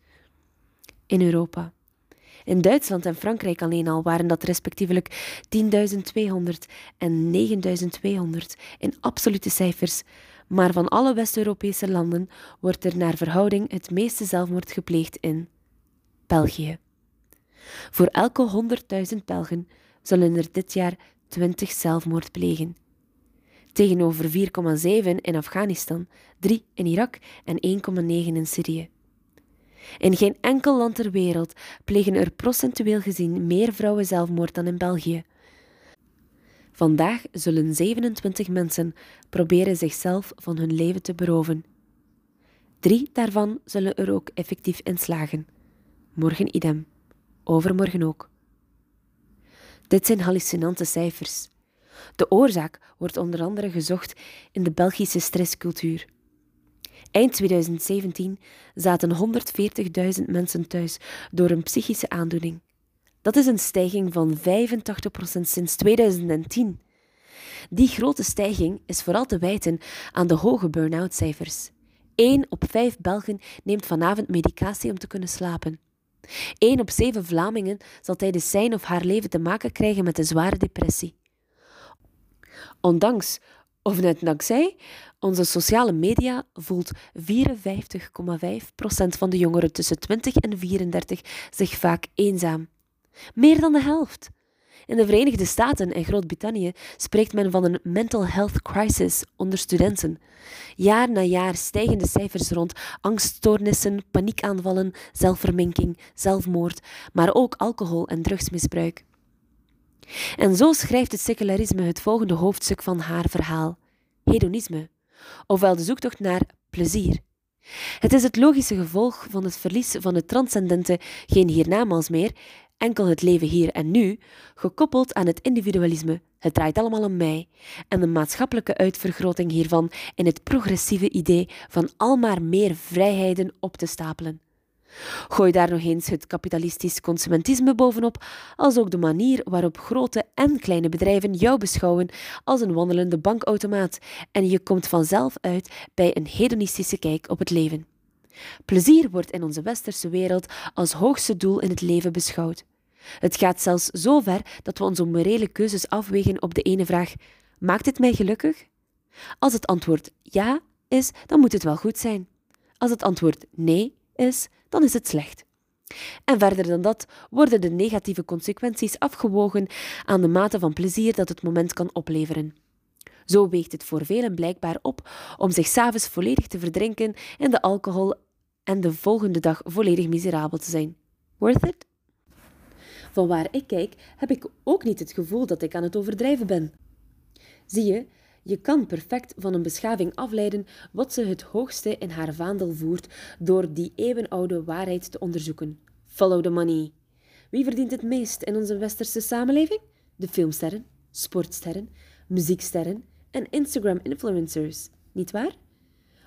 [SPEAKER 1] In Europa. In Duitsland en Frankrijk alleen al waren dat respectievelijk 10.200 en 9.200 in absolute cijfers, maar van alle West-Europese landen wordt er naar verhouding het meeste zelfmoord gepleegd in België. Voor elke 100.000 Belgen zullen er dit jaar 20 zelfmoord plegen. Tegenover 4,7 in Afghanistan, 3 in Irak en 1,9 in Syrië. In geen enkel land ter wereld plegen er procentueel gezien meer vrouwen zelfmoord dan in België. Vandaag zullen 27 mensen proberen zichzelf van hun leven te beroven. 3 daarvan zullen er ook effectief in slagen. Morgen idem. Overmorgen ook. Dit zijn hallucinante cijfers. De oorzaak wordt onder andere gezocht in de Belgische stresscultuur. Eind 2017 zaten 140.000 mensen thuis door een psychische aandoening. Dat is een stijging van 85% sinds 2010. Die grote stijging is vooral te wijten aan de hoge burn-out cijfers. 1 op 5 Belgen neemt vanavond medicatie om te kunnen slapen. 1 op 7 Vlamingen zal tijdens zijn of haar leven te maken krijgen met een zware depressie. Ondanks, of net dankzij, onze sociale media voelt 54,5% van de jongeren tussen 20 en 34 zich vaak eenzaam. Meer dan de helft. In de Verenigde Staten en Groot-Brittannië spreekt men van een mental health crisis onder studenten. Jaar na jaar stijgen de cijfers rond angststoornissen, paniekaanvallen, zelfverminking, zelfmoord, maar ook alcohol- en drugsmisbruik. En zo schrijft het secularisme het volgende hoofdstuk van haar verhaal. Hedonisme, ofwel de zoektocht naar plezier. Het is het logische gevolg van het verlies van het transcendente, geen hiernamaals meer, enkel het leven hier en nu, gekoppeld aan het individualisme, het draait allemaal om mij, en de maatschappelijke uitvergroting hiervan in het progressieve idee van almaar meer vrijheden op te stapelen. Gooi daar nog eens het kapitalistisch consumentisme bovenop, als ook de manier waarop grote en kleine bedrijven jou beschouwen als een wandelende bankautomaat, en je komt vanzelf uit bij een hedonistische kijk op het leven. Plezier wordt in onze westerse wereld als hoogste doel in het leven beschouwd. Het gaat zelfs zo ver dat we onze morele keuzes afwegen op de ene vraag: maakt het mij gelukkig? Als het antwoord ja is, dan moet het wel goed zijn. Als het antwoord nee is, dan is het slecht. En verder dan dat worden de negatieve consequenties afgewogen aan de mate van plezier dat het moment kan opleveren. Zo weegt het voor velen blijkbaar op om zich 's avonds volledig te verdrinken in de alcohol en de volgende dag volledig miserabel te zijn. Worth it? Van waar ik kijk, heb ik ook niet het gevoel dat ik aan het overdrijven ben. Zie je, je kan perfect van een beschaving afleiden wat ze het hoogste in haar vaandel voert door die eeuwenoude waarheid te onderzoeken. Follow the money. Wie verdient het meest in onze westerse samenleving? De filmsterren, sportsterren, muzieksterren en Instagram-influencers, niet waar?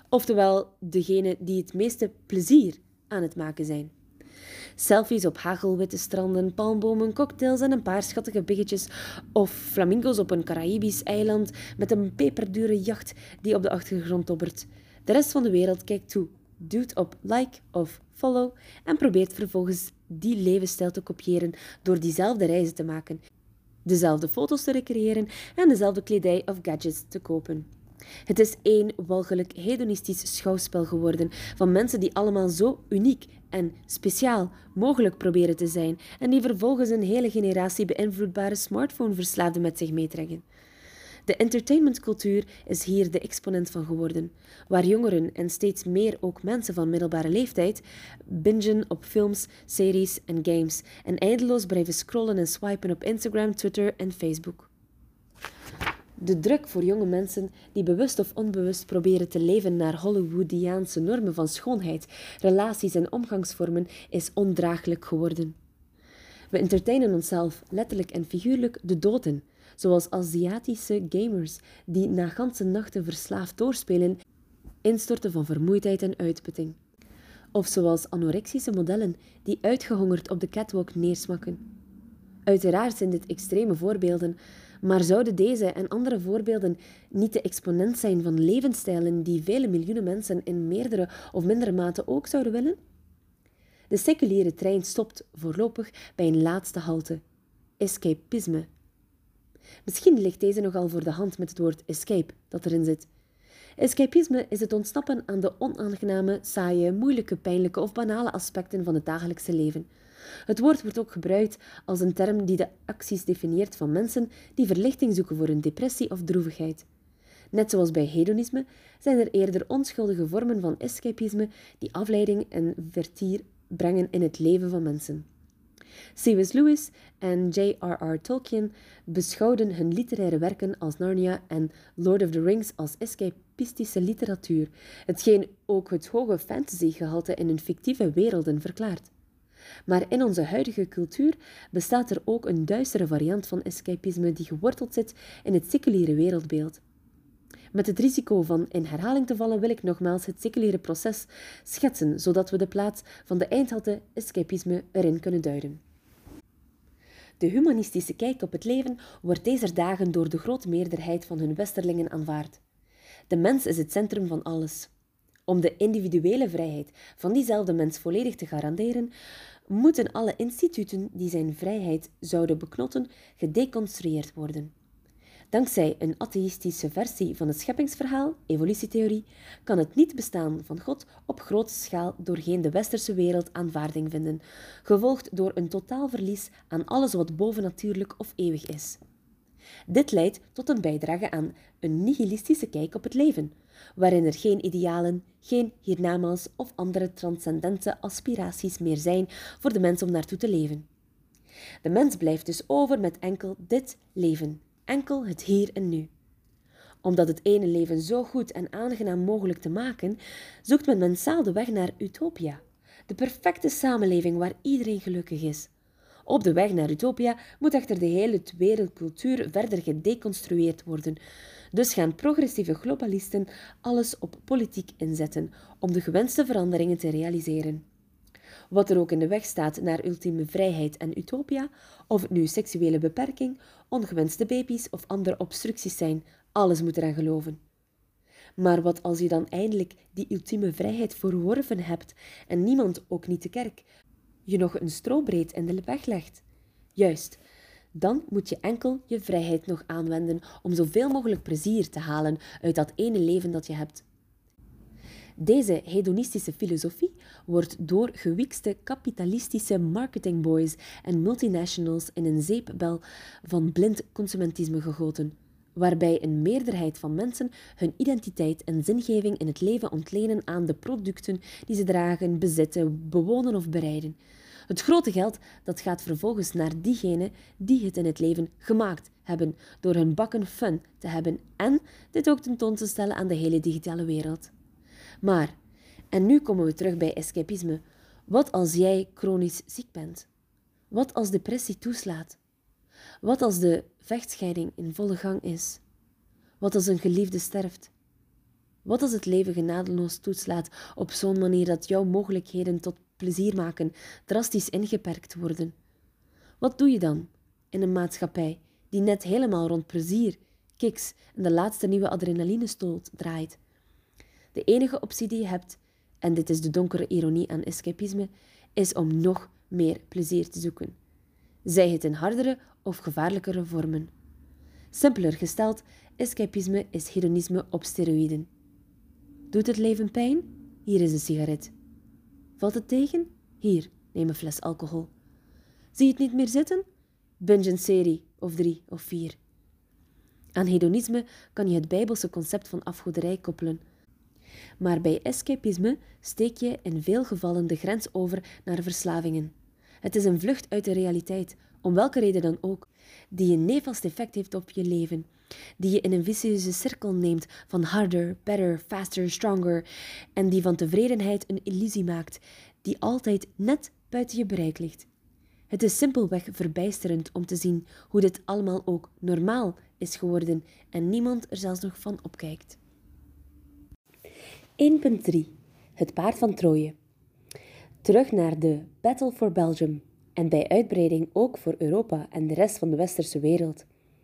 [SPEAKER 1] Oftewel, degene die het meeste plezier aan het maken zijn. Selfies op hagelwitte stranden, palmbomen, cocktails en een paar schattige biggetjes of flamingo's op een Caraïbisch eiland met een peperdure jacht die op de achtergrond dobbert. De rest van de wereld kijkt toe, duwt op like of follow en probeert vervolgens die levensstijl te kopiëren door diezelfde reizen te maken, dezelfde foto's te recreëren en dezelfde kledij of gadgets te kopen. Het is één walgelijk hedonistisch schouwspel geworden van mensen die allemaal zo uniek en speciaal mogelijk proberen te zijn en die vervolgens een hele generatie beïnvloedbare smartphone-verslaafden met zich meetrekken. De entertainmentcultuur is hier de exponent van geworden, waar jongeren en steeds meer ook mensen van middelbare leeftijd bingen op films, series en games en eindeloos blijven scrollen en swipen op Instagram, Twitter en Facebook. De druk voor jonge mensen die bewust of onbewust proberen te leven naar Hollywoodiaanse normen van schoonheid, relaties en omgangsvormen is ondraaglijk geworden. We entertainen onszelf, letterlijk en figuurlijk, de doden, zoals Aziatische gamers die na ganse nachten verslaafd doorspelen, instorten van vermoeidheid en uitputting. Of zoals anorexische modellen die uitgehongerd op de catwalk neersmakken. Uiteraard zijn dit extreme voorbeelden, maar zouden deze en andere voorbeelden niet de exponent zijn van levensstijlen die vele miljoenen mensen in meerdere of mindere mate ook zouden willen? De seculiere trein stopt voorlopig bij een laatste halte: escapisme. Misschien ligt deze nogal voor de hand met het woord escape dat erin zit. Escapisme is het ontsnappen aan de onaangename, saaie, moeilijke, pijnlijke of banale aspecten van het dagelijkse leven. Het woord wordt ook gebruikt als een term die de acties definieert van mensen die verlichting zoeken voor hun depressie of droevigheid. Net zoals bij hedonisme zijn er eerder onschuldige vormen van escapisme die afleiding en vertier brengen in het leven van mensen. C.S. Lewis en J.R.R. Tolkien beschouwden hun literaire werken als Narnia en Lord of the Rings als escapistische literatuur, hetgeen ook het hoge fantasygehalte in hun fictieve werelden verklaart. Maar in onze huidige cultuur bestaat er ook een duistere variant van escapisme die geworteld zit in het seculiere wereldbeeld. Met het risico van in herhaling te vallen wil ik nogmaals het seculiere proces schetsen, zodat we de plaats van de eindhalte escapisme erin kunnen duiden. De humanistische kijk op het leven wordt deze dagen door de grote meerderheid van hun westerlingen aanvaard. De mens is het centrum van alles. Om de individuele vrijheid van diezelfde mens volledig te garanderen, moeten alle instituten die zijn vrijheid zouden beknotten gedeconstrueerd worden. Dankzij een atheïstische versie van het scheppingsverhaal, evolutietheorie, kan het niet-bestaan van God op grote schaal doorheen de westerse wereld aanvaarding vinden, gevolgd door een totaal verlies aan alles wat bovennatuurlijk of eeuwig is. Dit leidt tot een bijdrage aan een nihilistische kijk op het leven, waarin er geen idealen, geen hiernamaals of andere transcendente aspiraties meer zijn voor de mens om naartoe te leven. De mens blijft dus over met enkel dit leven, enkel het hier en nu. Om dat ene leven zo goed en aangenaam mogelijk te maken, zoekt men massaal de weg naar Utopia, de perfecte samenleving waar iedereen gelukkig is. Op de weg naar Utopia moet echter de hele wereldcultuur verder gedeconstrueerd worden. Dus gaan progressieve globalisten alles op politiek inzetten om de gewenste veranderingen te realiseren. Wat er ook in de weg staat naar ultieme vrijheid en utopia, of het nu seksuele beperking, ongewenste baby's of andere obstructies zijn, alles moet eraan geloven. Maar wat als je dan eindelijk die ultieme vrijheid verworven hebt en niemand, ook niet de kerk, je nog een strobreed in de weg legt? Juist, dan moet je enkel je vrijheid nog aanwenden om zoveel mogelijk plezier te halen uit dat ene leven dat je hebt. Deze hedonistische filosofie wordt door gewiekste kapitalistische marketingboys en multinationals in een zeepbel van blind consumentisme gegoten, waarbij een meerderheid van mensen hun identiteit en zingeving in het leven ontlenen aan de producten die ze dragen, bezitten, bewonen of bereiden. Het grote geld dat gaat vervolgens naar diegenen die het in het leven gemaakt hebben door hun bakken fun te hebben en dit ook tentoon te stellen aan de hele digitale wereld. Maar, en nu komen we terug bij escapisme, wat als jij chronisch ziek bent? Wat als depressie toeslaat? Wat als de vechtscheiding in volle gang is? Wat als een geliefde sterft?
[SPEAKER 2] Wat als het leven genadeloos toeslaat op zo'n manier dat jouw mogelijkheden tot plezier maken drastisch ingeperkt worden? Wat doe je dan in een maatschappij die net helemaal rond plezier, kiks en de laatste nieuwe adrenalinestoot draait? De enige optie die je hebt, en dit is de donkere ironie aan escapisme, is om nog meer plezier te zoeken. Zij het in hardere of gevaarlijkere vormen. Simpeler gesteld, escapisme is hedonisme op steroïden. Doet het leven pijn? Hier is een sigaret. Valt het tegen? Hier, neem een fles alcohol. Zie je het niet meer zitten? Binge een serie, of 3 of 4. Aan hedonisme kan je het bijbelse concept van afgoderij koppelen. Maar bij escapisme steek je in veel gevallen de grens over naar verslavingen. Het is een vlucht uit de realiteit, om welke reden dan ook, die een nefast effect heeft op je leven, die je in een vicieuze cirkel neemt van harder, better, faster, stronger en die van tevredenheid een illusie maakt, die altijd net buiten je bereik ligt. Het is simpelweg verbijsterend om te zien hoe dit allemaal ook normaal is geworden en niemand er zelfs nog van opkijkt. 1.3. Het paard van Troje. Terug naar de Battle for Belgium en bij uitbreiding ook voor Europa en de rest van de westerse wereld.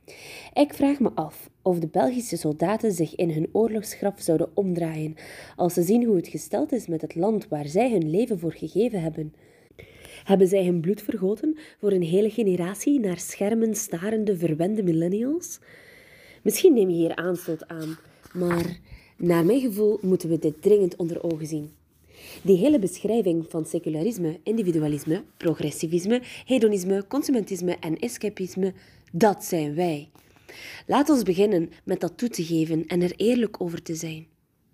[SPEAKER 2] Ik vraag me af of de Belgische soldaten zich in hun oorlogsgraf zouden omdraaien als ze zien hoe het gesteld is met het land waar zij hun leven voor gegeven hebben. Hebben zij hun bloed vergoten voor een hele generatie naar schermen starende verwende millennials? Misschien neem je hier aanstoot aan, maar naar mijn gevoel moeten we dit dringend onder ogen zien. Die hele beschrijving van secularisme, individualisme, progressivisme, hedonisme, consumentisme en escapisme, dat zijn wij. Laat ons beginnen met dat toe te geven en er eerlijk over te zijn.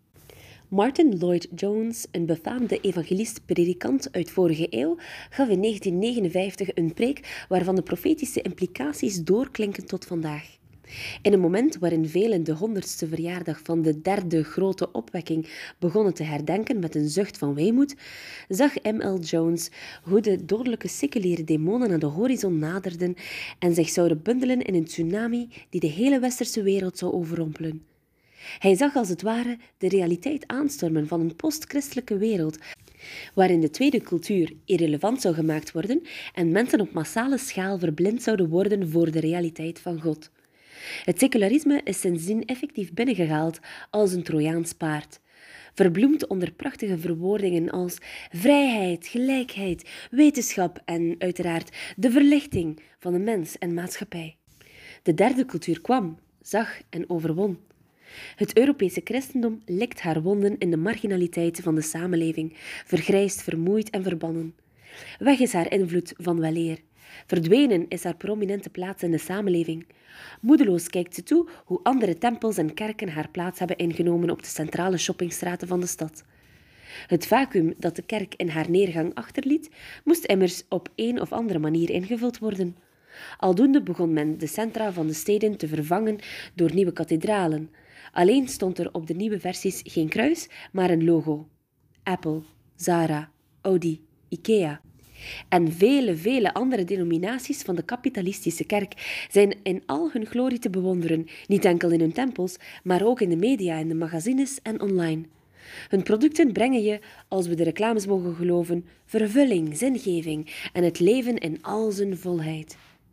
[SPEAKER 2] Martin Lloyd-Jones, een befaamde evangelist-predikant uit vorige eeuw, gaf in 1959 een preek waarvan de profetische implicaties doorklinken tot vandaag. In een moment waarin velen de 100ste verjaardag van de derde grote opwekking begonnen te herdenken met een zucht van weemoed, zag M.L. Jones hoe de dodelijke seculiere demonen aan de horizon naderden en zich zouden bundelen in een tsunami die de hele westerse wereld zou overrompelen. Hij zag als het ware de realiteit aanstormen van een postchristelijke wereld, waarin de tweede cultuur irrelevant zou gemaakt worden en mensen op massale schaal verblind zouden worden voor de realiteit van God. Het secularisme is sindsdien effectief binnengehaald als een Trojaans paard, verbloemd onder prachtige verwoordingen als vrijheid, gelijkheid, wetenschap en uiteraard de verlichting van de mens en maatschappij. De derde cultuur kwam, zag en overwon. Het Europese christendom likt haar wonden in de marginaliteit van de samenleving, vergrijsd, vermoeid en verbannen. Weg is haar invloed van weleer. Verdwenen is haar prominente plaats in de samenleving. Moedeloos kijkt ze toe hoe andere tempels en kerken haar plaats hebben ingenomen op de centrale shoppingstraten van de stad. Het vacuüm dat de kerk in haar neergang achterliet, moest immers op een of andere manier ingevuld worden. Aldoende begon men de centra van de steden te vervangen door nieuwe kathedralen. Alleen stond er op de nieuwe versies geen kruis, maar een logo. Apple, Zara, Audi, Ikea. En vele andere denominaties van de kapitalistische kerk zijn in al hun glorie te bewonderen, niet enkel in hun tempels, maar ook in de media, in de magazines en online. Hun producten brengen je, als we de reclames mogen geloven, vervulling, zingeving en het leven in al zijn volheid.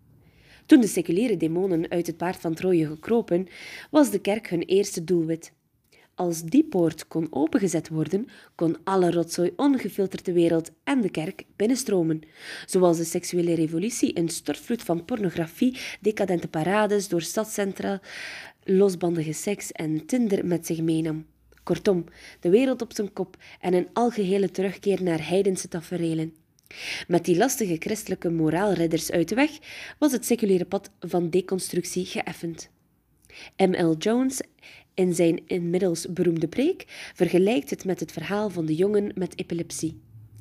[SPEAKER 2] Toen de seculiere demonen uit het paard van Troje gekropen, was de kerk hun eerste doelwit. Als die poort kon opengezet worden, kon alle rotzooi ongefilterd de wereld en de kerk binnenstromen. Zoals de seksuele revolutie een stortvloed van pornografie, decadente parades door stadscentra, losbandige seks en Tinder met zich meenam. Kortom, de wereld op zijn kop en een algehele terugkeer naar heidense taferelen. Met die lastige christelijke moraalridders uit de weg was het seculiere pad van deconstructie geëffend. M.L. Jones, in zijn inmiddels beroemde preek, vergelijkt het met het verhaal van de jongen met epilepsie.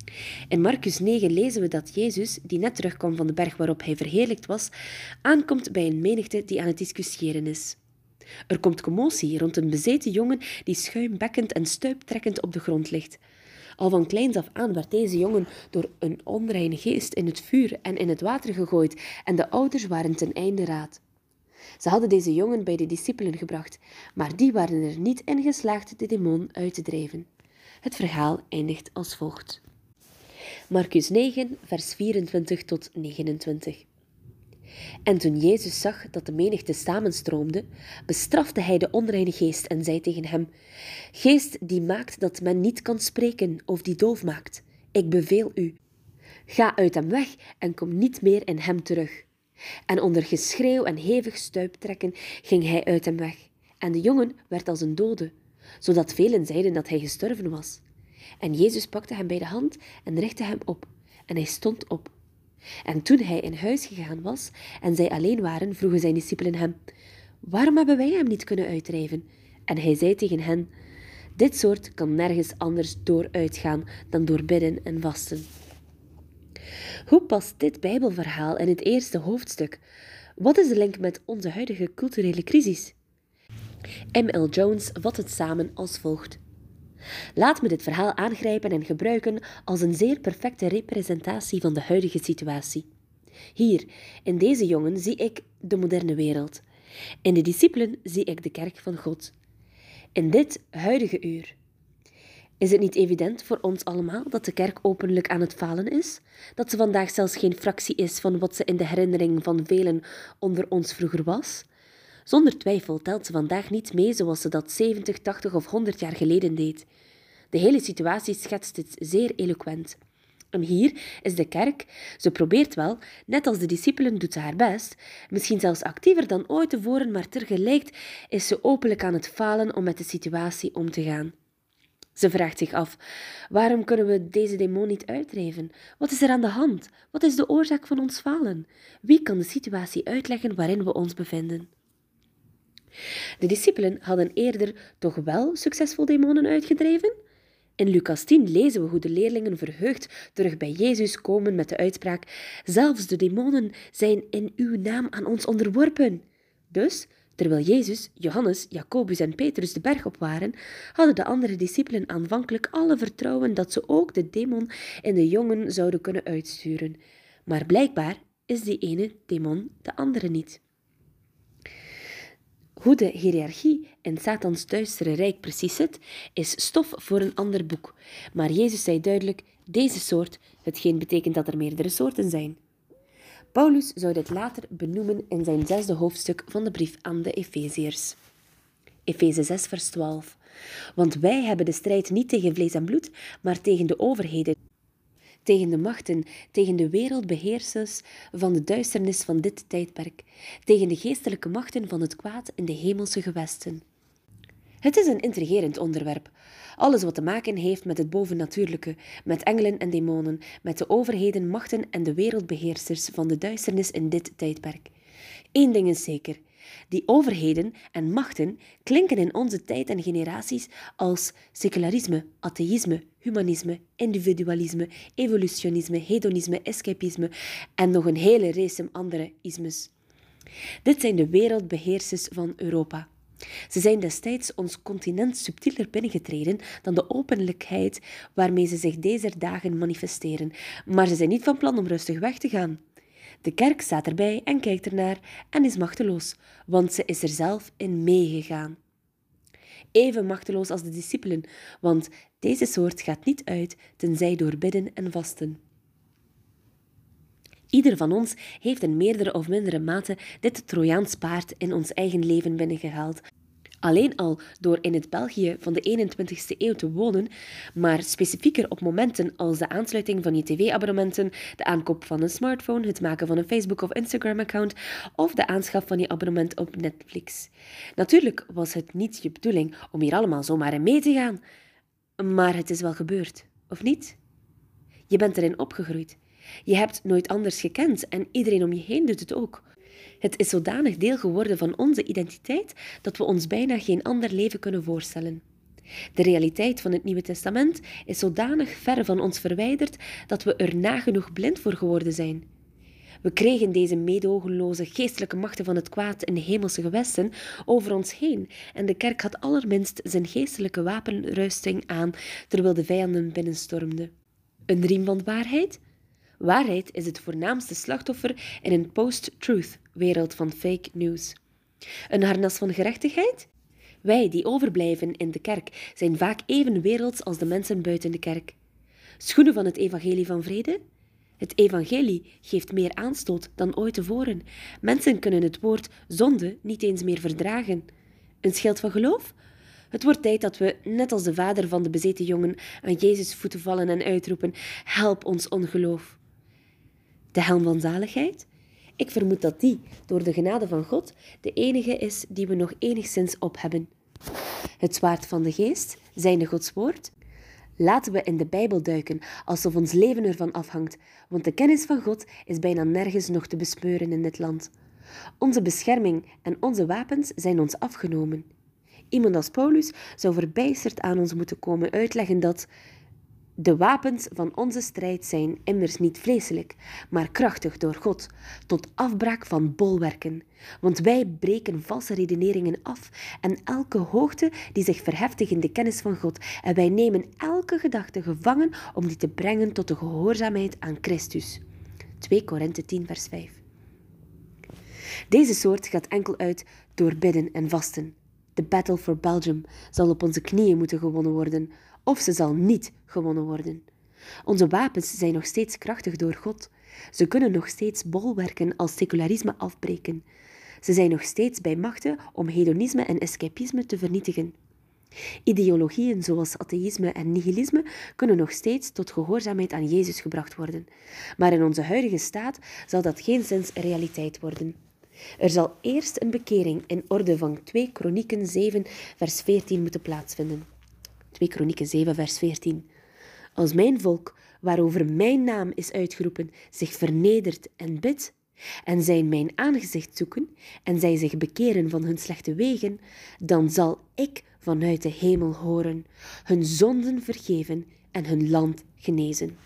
[SPEAKER 2] In Marcus 9 lezen we dat Jezus, die net terugkwam van de berg waarop hij verheerlijkt was, aankomt bij een menigte die aan het discussiëren is. Er komt commotie rond een bezeten jongen die schuimbekkend en stuiptrekkend op de grond ligt. Al van kleins af aan werd deze jongen door een onreine geest in het vuur en in het water gegooid en de ouders waren ten einde raad. Ze hadden deze jongen bij de discipelen gebracht, maar die waren er niet in geslaagd de demon uit te drijven. Het verhaal eindigt als volgt. Marcus 9, vers 24 tot 29. En toen Jezus zag dat de menigte samenstroomde, bestrafte hij de onreine geest en zei tegen hem: Geest die maakt dat men niet kan spreken of die doof maakt, ik beveel u. Ga uit hem weg en kom niet meer in hem terug. En onder geschreeuw en hevig stuiptrekken ging hij uit hem weg. En de jongen werd als een dode, zodat velen zeiden dat hij gestorven was. En Jezus pakte hem bij de hand en richtte hem op. En hij stond op. En toen hij in huis gegaan was en zij alleen waren, vroegen zijn discipelen hem: Waarom hebben wij hem niet kunnen uitdrijven? En hij zei tegen hen: Dit soort kan nergens anders door uitgaan dan door bidden en vasten. Hoe past dit Bijbelverhaal in het eerste hoofdstuk? Wat is de link met onze huidige culturele crisis? M.L. Jones vat het samen als volgt. Laat me dit verhaal aangrijpen en gebruiken als een zeer perfecte representatie van de huidige situatie. Hier, in deze jongen, zie ik de moderne wereld. In de discipelen zie ik de kerk van God. In dit huidige uur. Is het niet evident voor ons allemaal dat de kerk openlijk aan het falen is? Dat ze vandaag zelfs geen fractie is van wat ze in de herinnering van velen onder ons vroeger was? Zonder twijfel telt ze vandaag niet mee zoals ze dat 70, 80 of 100 jaar geleden deed. De hele situatie schetst dit zeer eloquent. En hier is de kerk, ze probeert wel, net als de discipelen doet ze haar best, misschien zelfs actiever dan ooit tevoren, maar tegelijk is ze openlijk aan het falen om met de situatie om te gaan. Ze vraagt zich af, waarom kunnen we deze demon niet uitdrijven? Wat is er aan de hand? Wat is de oorzaak van ons falen? Wie kan de situatie uitleggen waarin we ons bevinden? De discipelen hadden eerder toch wel succesvol demonen uitgedreven? In Lucas 10 lezen we hoe de leerlingen verheugd terug bij Jezus komen met de uitspraak: Zelfs de demonen zijn in uw naam aan ons onderworpen. Dus, terwijl Jezus, Johannes, Jacobus en Petrus de berg op waren, hadden de andere discipelen aanvankelijk alle vertrouwen dat ze ook de demon in de jongen zouden kunnen uitsturen. Maar blijkbaar is die ene demon de andere niet. Hoe de hiërarchie in Satans duistere rijk precies zit, is stof voor een ander boek. Maar Jezus zei duidelijk, deze soort, hetgeen betekent dat er meerdere soorten zijn. Paulus zou dit later benoemen in zijn 6e hoofdstuk van de brief aan de Efeziërs. Efeze 6 vers 12. Want wij hebben de strijd niet tegen vlees en bloed, maar tegen de overheden, tegen de machten, tegen de wereldbeheersers van de duisternis van dit tijdperk, tegen de geestelijke machten van het kwaad in de hemelse gewesten. Het is een intrigerend onderwerp. Alles wat te maken heeft met het bovennatuurlijke, met engelen en demonen, met de overheden, machten en de wereldbeheersers van de duisternis in dit tijdperk. Eén ding is zeker. Die overheden en machten klinken in onze tijd en generaties als secularisme, atheïsme, humanisme, individualisme, evolutionisme, hedonisme, escapisme en nog een hele race andere ismes. Dit zijn de wereldbeheersers van Europa. Ze zijn destijds ons continent subtieler binnengetreden dan de openlijkheid waarmee ze zich deze dagen manifesteren, maar ze zijn niet van plan om rustig weg te gaan. De kerk staat erbij en kijkt ernaar en is machteloos, want ze is er zelf in meegegaan. Even machteloos als de discipelen, want deze soort gaat niet uit tenzij door bidden en vasten. Ieder van ons heeft in meerdere of mindere mate dit Trojaans paard in ons eigen leven binnengehaald. Alleen al door in het België van de 21ste eeuw te wonen, maar specifieker op momenten als de aansluiting van je tv-abonnementen, de aankoop van een smartphone, het maken van een Facebook- of Instagram-account of de aanschaf van je abonnement op Netflix. Natuurlijk was het niet je bedoeling om hier allemaal zomaar in mee te gaan, maar het is wel gebeurd, of niet? Je bent erin opgegroeid. Je hebt nooit anders gekend en iedereen om je heen doet het ook. Het is zodanig deel geworden van onze identiteit dat we ons bijna geen ander leven kunnen voorstellen. De realiteit van het Nieuwe Testament is zodanig ver van ons verwijderd dat we er nagenoeg blind voor geworden zijn. We kregen deze meedogenloze geestelijke machten van het kwaad in de hemelse gewesten over ons heen en de kerk had allerminst zijn geestelijke wapenrusting aan terwijl de vijanden binnenstormden. Een riem van waarheid? Waarheid is het voornaamste slachtoffer in een post-truth wereld van fake news. Een harnas van gerechtigheid? Wij die overblijven in de kerk zijn vaak even werelds als de mensen buiten de kerk. Schoenen van het evangelie van vrede? Het evangelie geeft meer aanstoot dan ooit tevoren. Mensen kunnen het woord zonde niet eens meer verdragen. Een schild van geloof? Het wordt tijd dat we, net als de vader van de bezeten jongen, aan Jezus' voeten vallen en uitroepen: help ons ongeloof. De helm van zaligheid? Ik vermoed dat die, door de genade van God, de enige is die we nog enigszins op hebben. Het zwaard van de geest, zijnde Gods woord? Laten we in de Bijbel duiken, alsof ons leven ervan afhangt, want de kennis van God is bijna nergens nog te bespeuren in dit land. Onze bescherming en onze wapens zijn ons afgenomen. Iemand als Paulus zou verbijsterd aan ons moeten komen uitleggen dat de wapens van onze strijd zijn immers niet vleeselijk, maar krachtig door God, tot afbraak van bolwerken. Want wij breken valse redeneringen af en elke hoogte die zich verheft in de kennis van God. En wij nemen elke gedachte gevangen om die te brengen tot de gehoorzaamheid aan Christus. 2 Korinthe 10 vers 5. Deze soort gaat enkel uit door bidden en vasten. De battle for Belgium zal op onze knieën moeten gewonnen worden, of ze zal niet gewonnen worden. Onze wapens zijn nog steeds krachtig door God. Ze kunnen nog steeds bolwerken als secularisme afbreken. Ze zijn nog steeds bij machte om hedonisme en escapisme te vernietigen. Ideologieën zoals atheïsme en nihilisme kunnen nog steeds tot gehoorzaamheid aan Jezus gebracht worden. Maar in onze huidige staat zal dat geenszins realiteit worden. Er zal eerst een bekering in orde van 2 Kronieken 7 vers 14 moeten plaatsvinden. 2 Kronieken 7 vers 14. Als mijn volk, waarover mijn naam is uitgeroepen, zich vernedert en bidt, en zij mijn aangezicht zoeken, en zij zich bekeren van hun slechte wegen, dan zal ik vanuit de hemel horen, hun zonden vergeven en hun land genezen.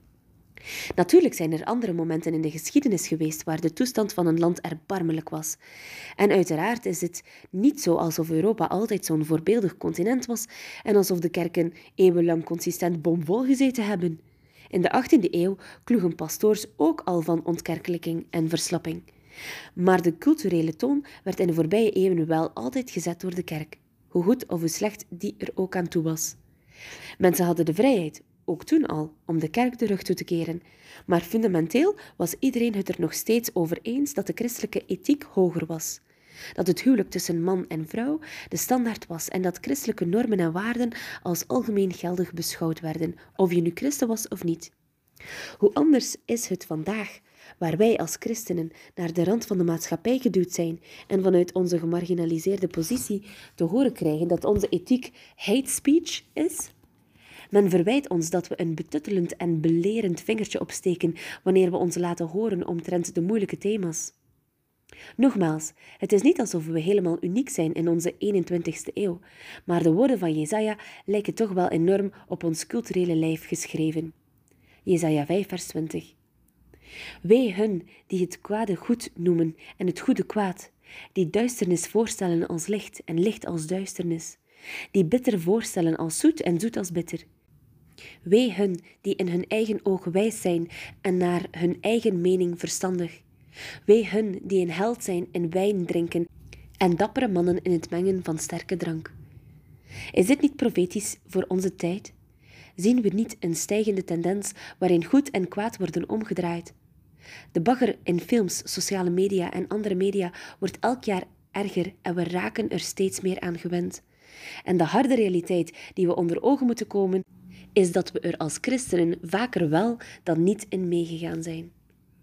[SPEAKER 2] Natuurlijk zijn er andere momenten in de geschiedenis geweest waar de toestand van een land erbarmelijk was. En uiteraard is het niet zo alsof Europa altijd zo'n voorbeeldig continent was en alsof de kerken eeuwenlang consistent bomvol gezeten hebben. In de 18e eeuw kloegen pastoors ook al van ontkerkelijking en verslapping. Maar de culturele toon werd in de voorbije eeuwen wel altijd gezet door de kerk, hoe goed of hoe slecht die er ook aan toe was. Mensen hadden de vrijheid, ook toen al, om de kerk de rug toe te keren. Maar fundamenteel was iedereen het er nog steeds over eens dat de christelijke ethiek hoger was. Dat het huwelijk tussen man en vrouw de standaard was en dat christelijke normen en waarden als algemeen geldig beschouwd werden, of je nu christen was of niet. Hoe anders is het vandaag, waar wij als christenen naar de rand van de maatschappij geduwd zijn en vanuit onze gemarginaliseerde positie te horen krijgen dat onze ethiek hate speech is? Men verwijt ons dat we een betuttelend en belerend vingertje opsteken wanneer we ons laten horen omtrent de moeilijke thema's. Nogmaals, het is niet alsof we helemaal uniek zijn in onze 21ste eeuw, maar de woorden van Jesaja lijken toch wel enorm op ons culturele lijf geschreven. Jesaja 5 vers 20. Wee hun die het kwade goed noemen en het goede kwaad, die duisternis voorstellen als licht en licht als duisternis, die bitter voorstellen als zoet en zoet als bitter. Wee hun die in hun eigen oog wijs zijn en naar hun eigen mening verstandig. Wee hun die een held zijn in wijn drinken en dappere mannen in het mengen van sterke drank. Is dit niet profetisch voor onze tijd? Zien we niet een stijgende tendens waarin goed en kwaad worden omgedraaid? De bagger in films, sociale media en andere media wordt elk jaar erger en we raken er steeds meer aan gewend. En de harde realiteit die we onder ogen moeten komen, is dat we er als christenen vaker wel dan niet in meegegaan zijn.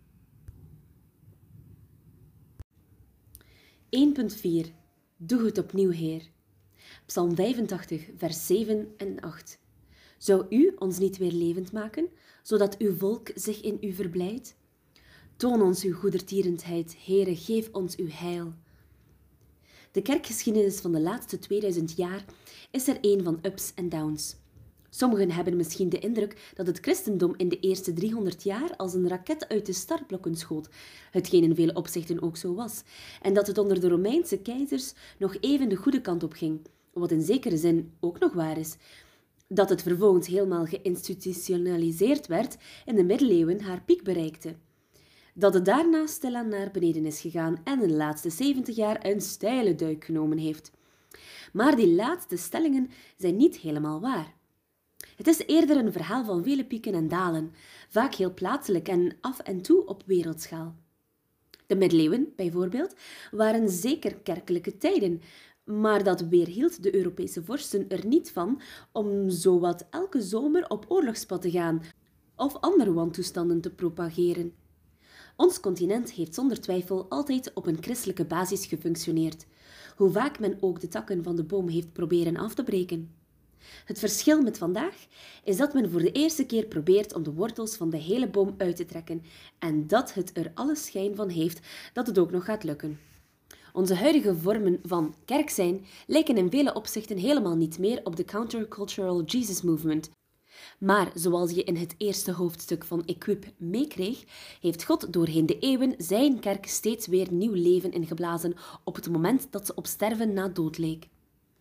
[SPEAKER 2] 1.4. Doe het opnieuw, Heer. Psalm 85, vers 7 en 8. Zou u ons niet weer levend maken, zodat uw volk zich in u verblijdt? Toon ons uw goedertierenheid, Heere, geef ons uw heil. De kerkgeschiedenis van de laatste 2000 jaar is er een van ups en downs. Sommigen hebben misschien de indruk dat het christendom in de eerste 300 jaar als een raket uit de startblokken schoot, hetgeen in vele opzichten ook zo was, en dat het onder de Romeinse keizers nog even de goede kant op ging, wat in zekere zin ook nog waar is. Dat het vervolgens helemaal geïnstitutionaliseerd werd en de middeleeuwen haar piek bereikte. dat het daarna stilaan naar beneden is gegaan en in de laatste 70 jaar een steile duik genomen heeft. Maar die laatste stellingen zijn niet helemaal waar. Het is eerder een verhaal van vele pieken en dalen, vaak heel plaatselijk en af en toe op wereldschaal. De middeleeuwen, bijvoorbeeld, waren zeker kerkelijke tijden, maar dat weerhield de Europese vorsten er niet van om zowat elke zomer op oorlogspad te gaan of andere wantoestanden te propageren. Ons continent heeft zonder twijfel altijd op een christelijke basis gefunctioneerd, hoe vaak men ook de takken van de boom heeft proberen af te breken. Het verschil met vandaag is dat men voor de eerste keer probeert om de wortels van de hele boom uit te trekken en dat het er alle schijn van heeft dat het ook nog gaat lukken. Onze huidige vormen van kerk zijn lijken in vele opzichten helemaal niet meer op de countercultural Jesus movement. Maar zoals je in het eerste hoofdstuk van Equip meekreeg, heeft God doorheen de eeuwen zijn kerk steeds weer nieuw leven ingeblazen op het moment dat ze op sterven na dood leek.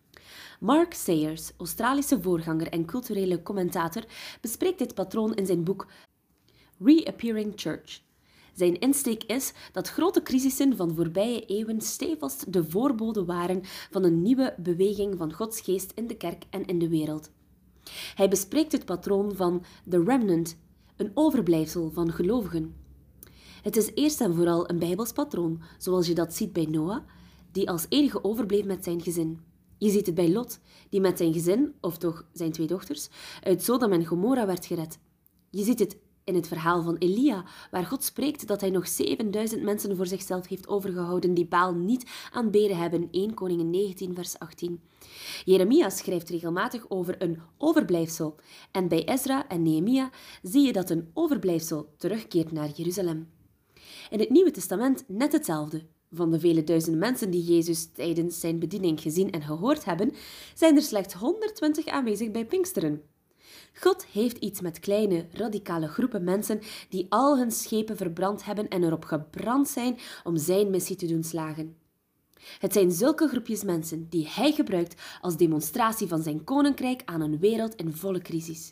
[SPEAKER 2] Mark Sayers, Australische voorganger en culturele commentator, bespreekt dit patroon in zijn boek Reappearing Church. Zijn insteek is dat grote crisissen van voorbije eeuwen stevast de voorbode waren van een nieuwe beweging van Gods geest in de kerk en in de wereld. Hij bespreekt het patroon van The Remnant, een overblijfsel van gelovigen. Het is eerst en vooral een Bijbels patroon, zoals je dat ziet bij Noah, die als enige overbleef met zijn gezin. Je ziet het bij Lot, die met zijn gezin, of toch zijn 2 dochters, uit Sodom en Gomorra werd gered. Je ziet het in het verhaal van Elia, waar God spreekt dat hij nog 7000 mensen voor zichzelf heeft overgehouden die Baal niet aanbeden hebben, 1 Koningen 19 vers 18. Jeremia schrijft regelmatig over een overblijfsel en bij Ezra en Nehemia zie je dat een overblijfsel terugkeert naar Jeruzalem. In het Nieuwe Testament net hetzelfde. Van de vele duizenden mensen die Jezus tijdens zijn bediening gezien en gehoord hebben, zijn er slechts 120 aanwezig bij Pinksteren. God heeft iets met kleine, radicale groepen mensen die al hun schepen verbrand hebben en erop gebrand zijn om zijn missie te doen slagen. Het zijn zulke groepjes mensen die hij gebruikt als demonstratie van zijn koninkrijk aan een wereld in volle crisis.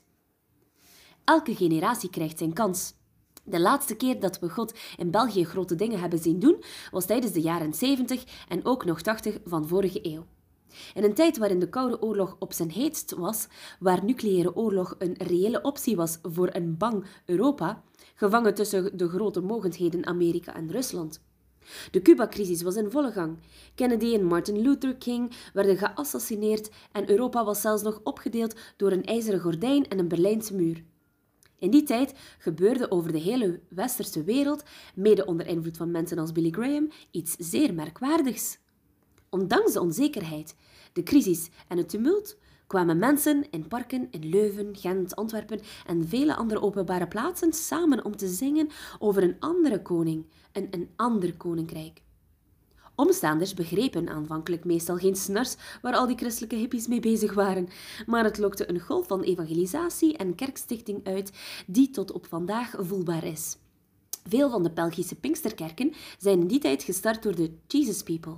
[SPEAKER 2] Elke generatie krijgt zijn kans. De laatste keer dat we God in België grote dingen hebben zien doen, was tijdens de jaren 70 en ook nog 80 van vorige eeuw. In een tijd waarin de Koude Oorlog op zijn heetst was, waar nucleaire oorlog een reële optie was voor een bang Europa, gevangen tussen de grote mogendheden Amerika en Rusland. De Cuba-crisis was in volle gang. Kennedy en Martin Luther King werden geassassineerd en Europa was zelfs nog opgedeeld door een ijzeren gordijn en een Berlijnse muur. In die tijd gebeurde over de hele westerse wereld, mede onder invloed van mensen als Billy Graham, iets zeer merkwaardigs. Ondanks de onzekerheid, de crisis en het tumult kwamen mensen in parken in Leuven, Gent, Antwerpen en vele andere openbare plaatsen samen om te zingen over een andere koning en een ander koninkrijk. Omstaanders begrepen aanvankelijk meestal geen snars waar al die christelijke hippies mee bezig waren, maar het lokte een golf van evangelisatie en kerkstichting uit die tot op vandaag voelbaar is. Veel van de Belgische Pinksterkerken zijn in die tijd gestart door de Jesus People.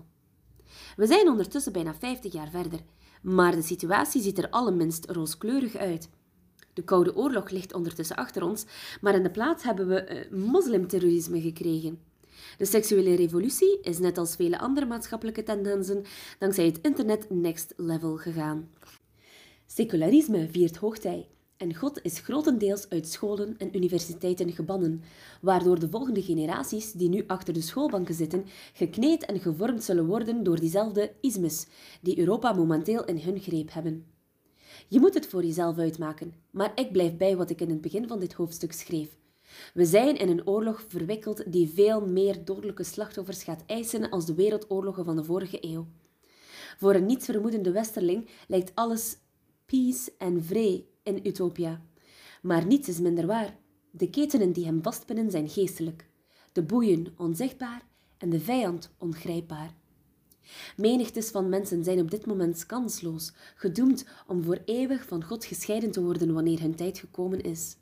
[SPEAKER 2] We zijn ondertussen bijna 50 jaar verder, maar de situatie ziet er allerminst rooskleurig uit. De Koude Oorlog ligt ondertussen achter ons, maar in de plaats hebben we moslimterrorisme gekregen. De seksuele revolutie is net als vele andere maatschappelijke tendensen dankzij het internet next level gegaan. Secularisme viert hoogtij en God is grotendeels uit scholen en universiteiten gebannen, waardoor de volgende generaties die nu achter de schoolbanken zitten, gekneed en gevormd zullen worden door diezelfde ismes die Europa momenteel in hun greep hebben. Je moet het voor jezelf uitmaken, maar ik blijf bij wat ik in het begin van dit hoofdstuk schreef. We zijn in een oorlog verwikkeld die veel meer dodelijke slachtoffers gaat eisen als de wereldoorlogen van de vorige eeuw. Voor een nietsvermoedende westerling lijkt alles peace en vrede in Utopia. Maar niets is minder waar. De ketenen die hem vastpinnen zijn geestelijk, de boeien onzichtbaar en de vijand ongrijpbaar. Menigtes van mensen zijn op dit moment kansloos, gedoemd om voor eeuwig van God gescheiden te worden wanneer hun tijd gekomen is.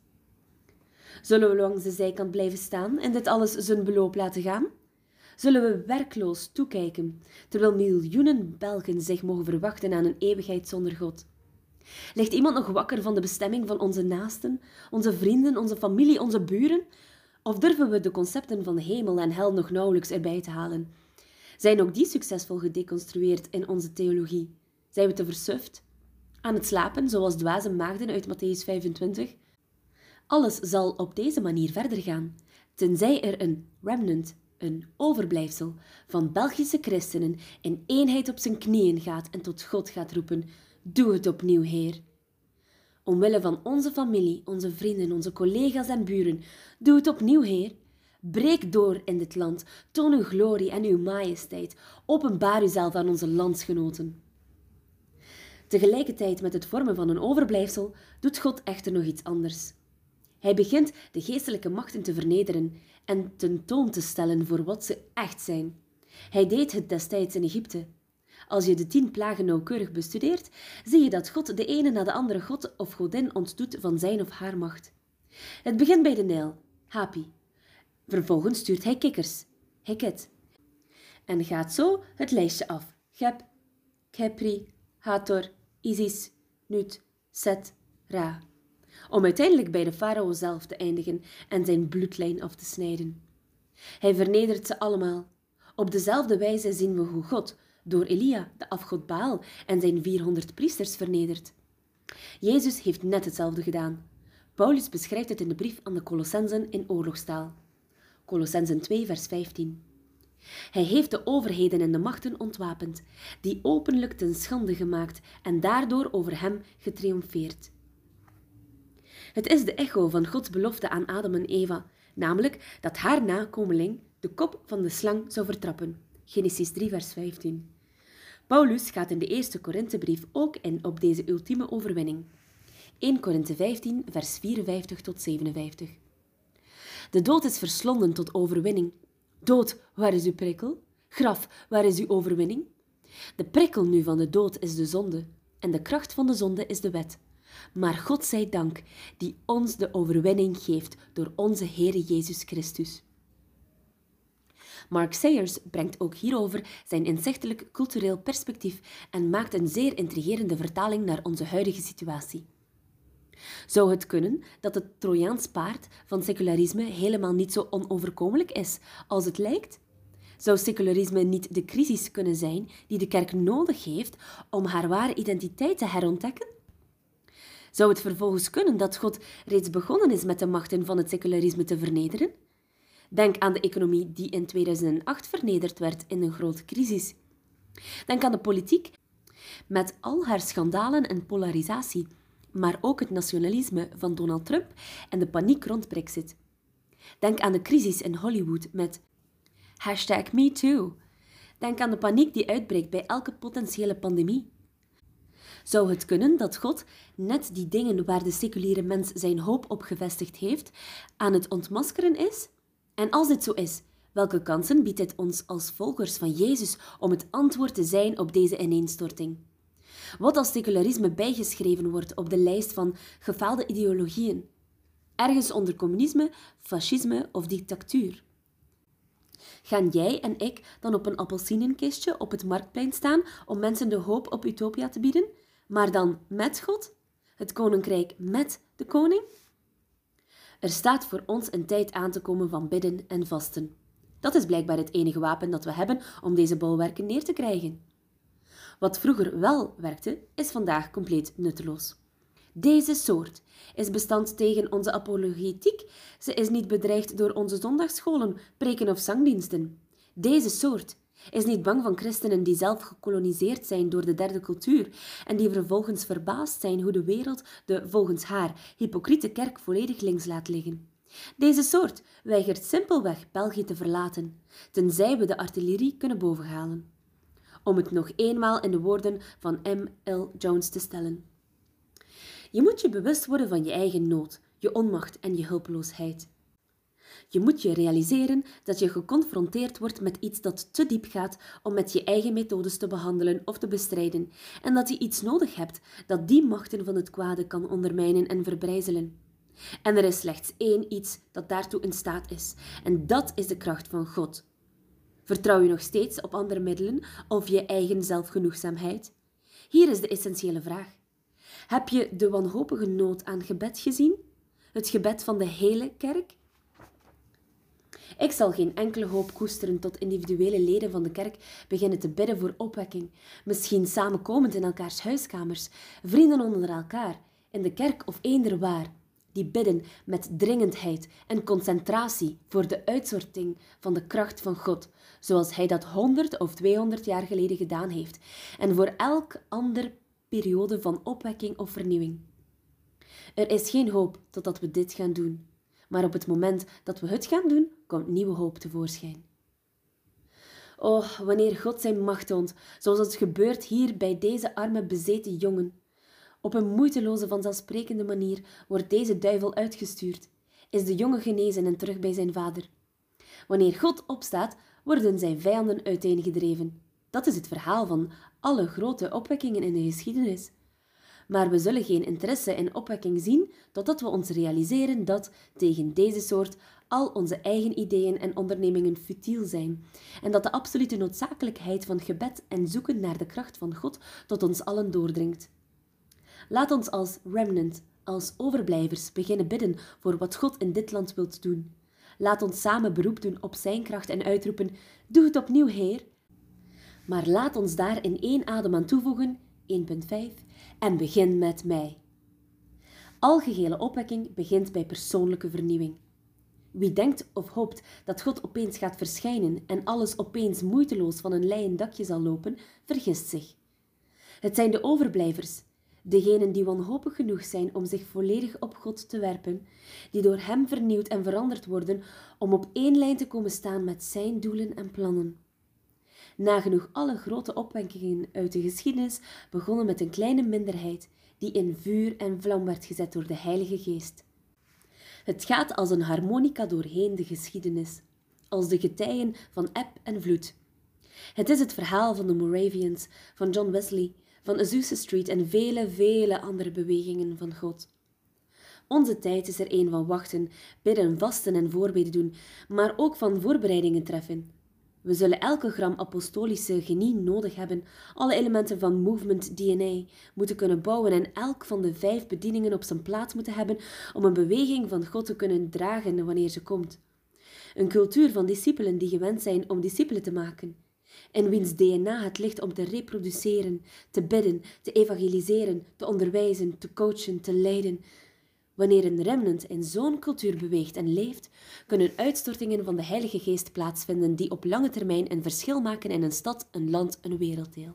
[SPEAKER 2] Zullen we langs de zijkant blijven staan en dit alles zijn beloop laten gaan? Zullen we werkloos toekijken, terwijl miljoenen Belgen zich mogen verwachten aan een eeuwigheid zonder God? Ligt iemand nog wakker van de bestemming van onze naasten, onze vrienden, onze familie, onze buren? Of durven we de concepten van hemel en hel nog nauwelijks erbij te halen? Zijn ook die succesvol gedeconstrueerd in onze theologie? Zijn we te versuft? Aan het slapen, zoals dwaze maagden uit Mattheüs 25? Alles zal op deze manier verder gaan, tenzij er een remnant, een overblijfsel van Belgische christenen in eenheid op zijn knieën gaat en tot God gaat roepen: doe het opnieuw, Heer. Omwille van onze familie, onze vrienden, onze collega's en buren, doe het opnieuw, Heer. Breek door in dit land, toon uw glorie en uw majesteit, openbaar uzelf aan onze landsgenoten. Tegelijkertijd met het vormen van een overblijfsel doet God echter nog iets anders. Hij begint de geestelijke machten te vernederen en tentoon te stellen voor wat ze echt zijn. Hij deed het destijds in Egypte. Als je de 10 plagen nauwkeurig bestudeert, zie je dat God de ene na de andere god of godin ontdoet van zijn of haar macht. Het begint bij de Nijl, Hapi. Vervolgens stuurt hij kikkers, Heket. En gaat zo het lijstje af. Geb, Khepri, Hathor, Isis, Nut, Set, Ra. Om uiteindelijk bij de farao zelf te eindigen en zijn bloedlijn af te snijden. Hij vernedert ze allemaal. Op dezelfde wijze zien we hoe God door Elia, de afgod Baal, en zijn 400 priesters vernedert. Jezus heeft net hetzelfde gedaan. Paulus beschrijft het in de brief aan de Colossenzen in oorlogstaal. Colossenzen 2 vers 15. Hij heeft de overheden en de machten ontwapend, die openlijk ten schande gemaakt en daardoor over hem getriomfeerd. Het is de echo van Gods belofte aan Adam en Eva, namelijk dat haar nakomeling de kop van de slang zou vertrappen. Genesis 3 vers 15. Paulus gaat in de eerste Korinthebrief ook in op deze ultieme overwinning. 1 Korinthe 15 vers 54 tot 57. De dood is verslonden tot overwinning. Dood, waar is uw prikkel? Graf, waar is uw overwinning? De prikkel nu van de dood is de zonde, en de kracht van de zonde is de wet. Maar God zij dank, die ons de overwinning geeft door onze Heere Jezus Christus. Mark Sayers brengt ook hierover zijn inzichtelijk cultureel perspectief en maakt een zeer intrigerende vertaling naar onze huidige situatie. Zou het kunnen dat het Trojaans paard van secularisme helemaal niet zo onoverkomelijk is als het lijkt? Zou secularisme niet de crisis kunnen zijn die de kerk nodig heeft om haar ware identiteit te herontdekken? Zou het vervolgens kunnen dat God reeds begonnen is met de machten van het secularisme te vernederen? Denk aan de economie die in 2008 vernederd werd in een grote crisis. Denk aan de politiek met al haar schandalen en polarisatie, maar ook het nationalisme van Donald Trump en de paniek rond Brexit. Denk aan de crisis in Hollywood met #MeToo. Denk aan de paniek die uitbreekt bij elke potentiële pandemie. Zou het kunnen dat God net die dingen waar de seculiere mens zijn hoop op gevestigd heeft, aan het ontmaskeren is? En als dit zo is, welke kansen biedt dit ons als volgers van Jezus om het antwoord te zijn op deze ineenstorting? Wat als secularisme bijgeschreven wordt op de lijst van gefaalde ideologieën? Ergens onder communisme, fascisme of dictatuur? Gaan jij en ik dan op een appelsinenkistje op het marktplein staan om mensen de hoop op utopia te bieden, maar dan met God? Het koninkrijk met de koning? Er staat voor ons een tijd aan te komen van bidden en vasten. Dat is blijkbaar het enige wapen dat we hebben om deze bolwerken neer te krijgen. Wat vroeger wel werkte, is vandaag compleet nutteloos. Deze soort is bestand tegen onze apologetiek. Ze is niet bedreigd door onze zondagsscholen, preken of zangdiensten. Deze soort is niet bang van christenen die zelf gekoloniseerd zijn door de derde cultuur en die vervolgens verbaasd zijn hoe de wereld de, volgens haar, hypocriete kerk volledig links laat liggen. Deze soort weigert simpelweg België te verlaten, tenzij we de artillerie kunnen bovenhalen. Om het nog eenmaal in de woorden van M.L. Jones te stellen. Je moet je bewust worden van je eigen nood, je onmacht en je hulpeloosheid. Je moet je realiseren dat je geconfronteerd wordt met iets dat te diep gaat om met je eigen methodes te behandelen of te bestrijden en dat je iets nodig hebt dat die machten van het kwade kan ondermijnen en verbrijzelen. En er is slechts één iets dat daartoe in staat is en dat is de kracht van God. Vertrouw je nog steeds op andere middelen of je eigen zelfgenoegzaamheid? Hier is de essentiële vraag. Heb je de wanhopige nood aan gebed gezien? Het gebed van de hele kerk? Ik zal geen enkele hoop koesteren tot individuele leden van de kerk beginnen te bidden voor opwekking, misschien samenkomend in elkaars huiskamers, vrienden onder elkaar, in de kerk of eender waar, die bidden met dringendheid en concentratie voor de uitsorting van de kracht van God, zoals Hij dat 100 of 200 jaar geleden gedaan heeft, en voor elk ander periode van opwekking of vernieuwing. Er is geen hoop totdat we dit gaan doen. Maar op het moment dat we het gaan doen, komt nieuwe hoop tevoorschijn. Oh, wanneer God zijn macht toont, zoals het gebeurt hier bij deze arme bezeten jongen. Op een moeiteloze, vanzelfsprekende manier wordt deze duivel uitgestuurd. Is de jongen genezen en terug bij zijn vader. Wanneer God opstaat, worden zijn vijanden uiteengedreven. Dat is het verhaal van alle grote opwekkingen in de geschiedenis. Maar we zullen geen interesse in opwekking zien totdat we ons realiseren dat tegen deze soort al onze eigen ideeën en ondernemingen futiel zijn en dat de absolute noodzakelijkheid van gebed en zoeken naar de kracht van God tot ons allen doordringt. Laat ons als remnant, als overblijvers, beginnen bidden voor wat God in dit land wilt doen. Laat ons samen beroep doen op zijn kracht en uitroepen: doe het opnieuw, Heer. Maar laat ons daar in één adem aan toevoegen, 1.5, en begin met mij. Algehele opwekking begint bij persoonlijke vernieuwing. Wie denkt of hoopt dat God opeens gaat verschijnen en alles opeens moeiteloos van een leien dakje zal lopen, vergist zich. Het zijn de overblijvers, degenen die wanhopig genoeg zijn om zich volledig op God te werpen, die door Hem vernieuwd en veranderd worden om op één lijn te komen staan met zijn doelen en plannen. Nagenoeg alle grote opwekkingen uit de geschiedenis begonnen met een kleine minderheid die in vuur en vlam werd gezet door de Heilige Geest. Het gaat als een harmonica doorheen de geschiedenis, als de getijen van eb en vloed. Het is het verhaal van de Moravians, van John Wesley, van Azusa Street en vele andere bewegingen van God. Onze tijd is er een van wachten, bidden, vasten en voorbeden doen, maar ook van voorbereidingen treffen. We zullen elke gram apostolische genie nodig hebben, alle elementen van movement DNA moeten kunnen bouwen en elk van de 5 bedieningen op zijn plaats moeten hebben om een beweging van God te kunnen dragen wanneer ze komt. Een cultuur van discipelen die gewend zijn om discipelen te maken, en wiens DNA het ligt om te reproduceren, te bidden, te evangeliseren, te onderwijzen, te coachen, te leiden. Wanneer een remnant in zo'n cultuur beweegt en leeft, kunnen uitstortingen van de Heilige Geest plaatsvinden die op lange termijn een verschil maken in een stad, een land, een werelddeel.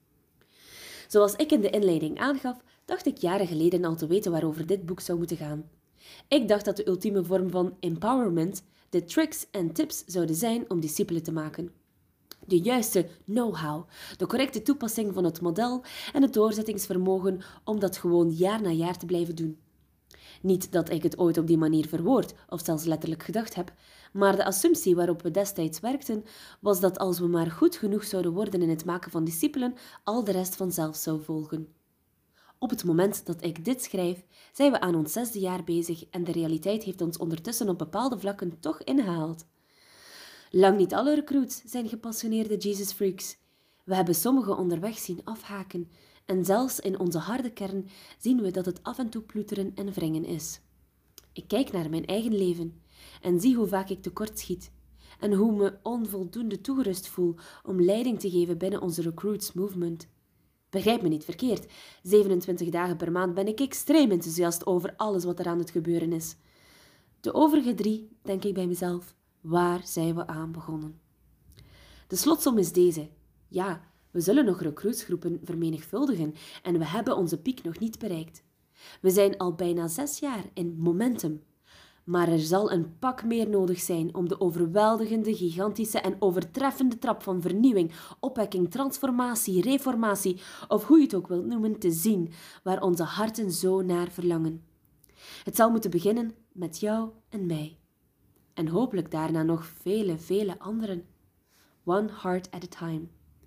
[SPEAKER 2] Zoals ik in de inleiding aangaf, dacht ik jaren geleden al te weten waarover dit boek zou moeten gaan. Ik dacht dat de ultieme vorm van empowerment de tricks en tips zouden zijn om discipelen te maken. De juiste know-how, de correcte toepassing van het model en het doorzettingsvermogen om dat gewoon jaar na jaar te blijven doen. Niet dat ik het ooit op die manier verwoord of zelfs letterlijk gedacht heb, maar de assumptie waarop we destijds werkten was dat als we maar goed genoeg zouden worden in het maken van discipelen, al de rest vanzelf zou volgen. Op het moment dat ik dit schrijf, zijn we aan ons 6e jaar bezig en de realiteit heeft ons ondertussen op bepaalde vlakken toch ingehaald. Lang niet alle recruits zijn gepassioneerde Jesus freaks. We hebben sommigen onderweg zien afhaken en zelfs in onze harde kern zien we dat het af en toe ploeteren en wringen is. Ik kijk naar mijn eigen leven en zie hoe vaak ik tekortschiet en hoe me onvoldoende toegerust voel om leiding te geven binnen onze recruits movement. Begrijp me niet verkeerd, 27 dagen per maand ben ik extreem enthousiast over alles wat er aan het gebeuren is. De overige 3, denk ik bij mezelf, waar zijn we aan begonnen? De slotsom is deze. Ja, we zullen nog recruitsgroepen vermenigvuldigen en we hebben onze piek nog niet bereikt. We zijn al bijna 6 jaar in momentum. Maar er zal een pak meer nodig zijn om de overweldigende, gigantische en overtreffende trap van vernieuwing, opwekking, transformatie, reformatie of hoe je het ook wilt noemen, te zien, waar onze harten zo naar verlangen. Het zal moeten beginnen met jou en mij. En hopelijk daarna nog vele anderen. One heart at a time.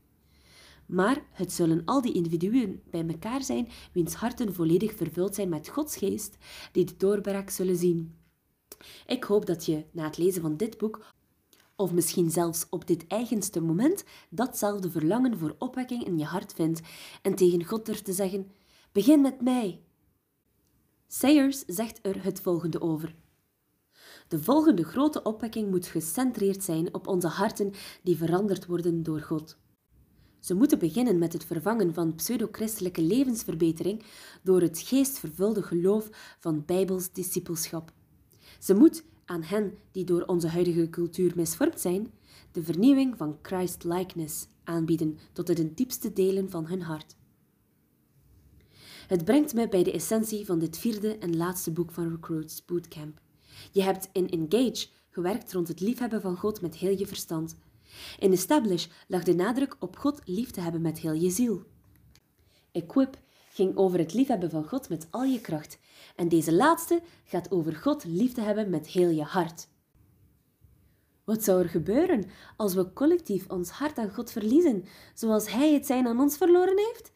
[SPEAKER 2] Maar het zullen al die individuen bij elkaar zijn, wiens harten volledig vervuld zijn met Gods geest, die de doorbraak zullen zien. Ik hoop dat je, na het lezen van dit boek, of misschien zelfs op dit eigenste moment, datzelfde verlangen voor opwekking in je hart vindt en tegen God durft te zeggen, begin met mij. Sayers zegt er het volgende over. De volgende grote opwekking moet gecentreerd zijn op onze harten die veranderd worden door God. Ze moeten beginnen met het vervangen van pseudo-christelijke levensverbetering door het geestvervulde geloof van Bijbels discipelschap. Ze moet aan hen die door onze huidige cultuur misvormd zijn, de vernieuwing van Christ-likeness aanbieden tot in de diepste delen van hun hart. Het brengt me bij de essentie van dit 4e en laatste boek van Recruits Bootcamp. Je hebt in Engage gewerkt rond het liefhebben van God met heel je verstand. In Establish lag de nadruk op God lief te hebben met heel je ziel. Equip ging over het liefhebben van God met al je kracht. En deze laatste gaat over God lief te hebben met heel je hart. Wat zou er gebeuren als we collectief ons hart aan God verliezen, zoals Hij het zijn aan ons verloren heeft?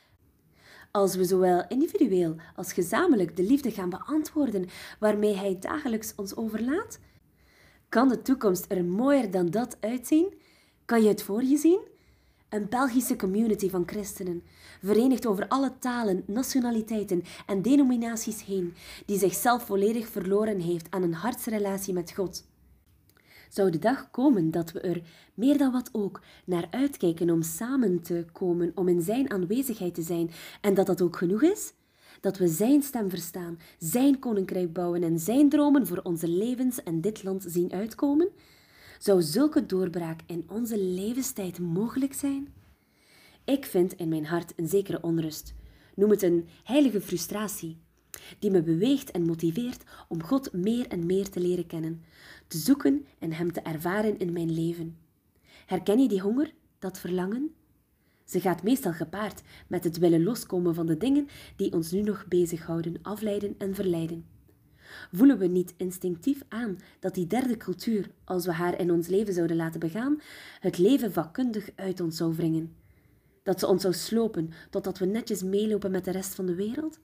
[SPEAKER 2] Als we zowel individueel als gezamenlijk de liefde gaan beantwoorden waarmee Hij dagelijks ons overlaat? Kan de toekomst er mooier dan dat uitzien? Kan je het voor je zien? Een Belgische community van christenen, verenigd over alle talen, nationaliteiten en denominaties heen, die zichzelf volledig verloren heeft aan een hartsrelatie met God. Zou de dag komen dat we er, meer dan wat ook, naar uitkijken om samen te komen, om in zijn aanwezigheid te zijn en dat dat ook genoeg is? Dat we zijn stem verstaan, zijn koninkrijk bouwen en zijn dromen voor onze levens en dit land zien uitkomen? Zou zulke doorbraak in onze levenstijd mogelijk zijn? Ik vind in mijn hart een zekere onrust. Noem het een heilige frustratie, die me beweegt en motiveert om God meer en meer te leren kennen, te zoeken en Hem te ervaren in mijn leven. Herken je die honger, dat verlangen? Ze gaat meestal gepaard met het willen loskomen van de dingen die ons nu nog bezighouden, afleiden en verleiden. Voelen we niet instinctief aan dat die derde cultuur, als we haar in ons leven zouden laten begaan, het leven vakkundig uit ons zou wringen? Dat ze ons zou slopen totdat we netjes meelopen met de rest van de wereld?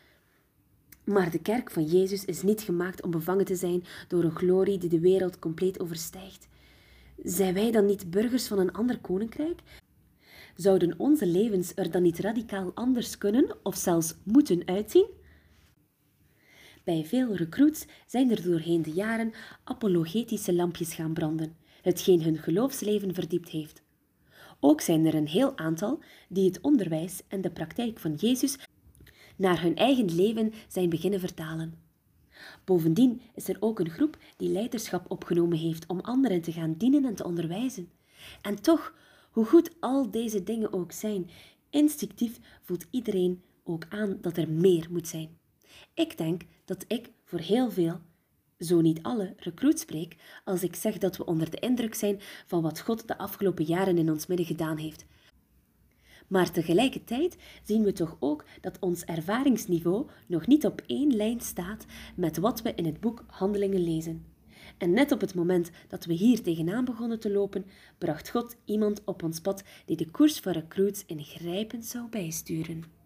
[SPEAKER 2] Maar de kerk van Jezus is niet gemaakt om bevangen te zijn door een glorie die de wereld compleet overstijgt. Zijn wij dan niet burgers van een ander koninkrijk? Zouden onze levens er dan niet radicaal anders kunnen of zelfs moeten uitzien? Bij veel recruits zijn er doorheen de jaren apologetische lampjes gaan branden, hetgeen hun geloofsleven verdiept heeft. Ook zijn er een heel aantal die het onderwijs en de praktijk van Jezus naar hun eigen leven zijn beginnen vertalen. Bovendien is er ook een groep die leiderschap opgenomen heeft om anderen te gaan dienen en te onderwijzen. En toch, hoe goed al deze dingen ook zijn, instinctief voelt iedereen ook aan dat er meer moet zijn. Ik denk dat ik voor heel veel, zo niet alle, recruits spreek als ik zeg dat we onder de indruk zijn van wat God de afgelopen jaren in ons midden gedaan heeft. Maar tegelijkertijd zien we toch ook dat ons ervaringsniveau nog niet op één lijn staat met wat we in het boek Handelingen lezen. En net op het moment dat we hier tegenaan begonnen te lopen, bracht God iemand op ons pad die de koers van recruits ingrijpend zou bijsturen.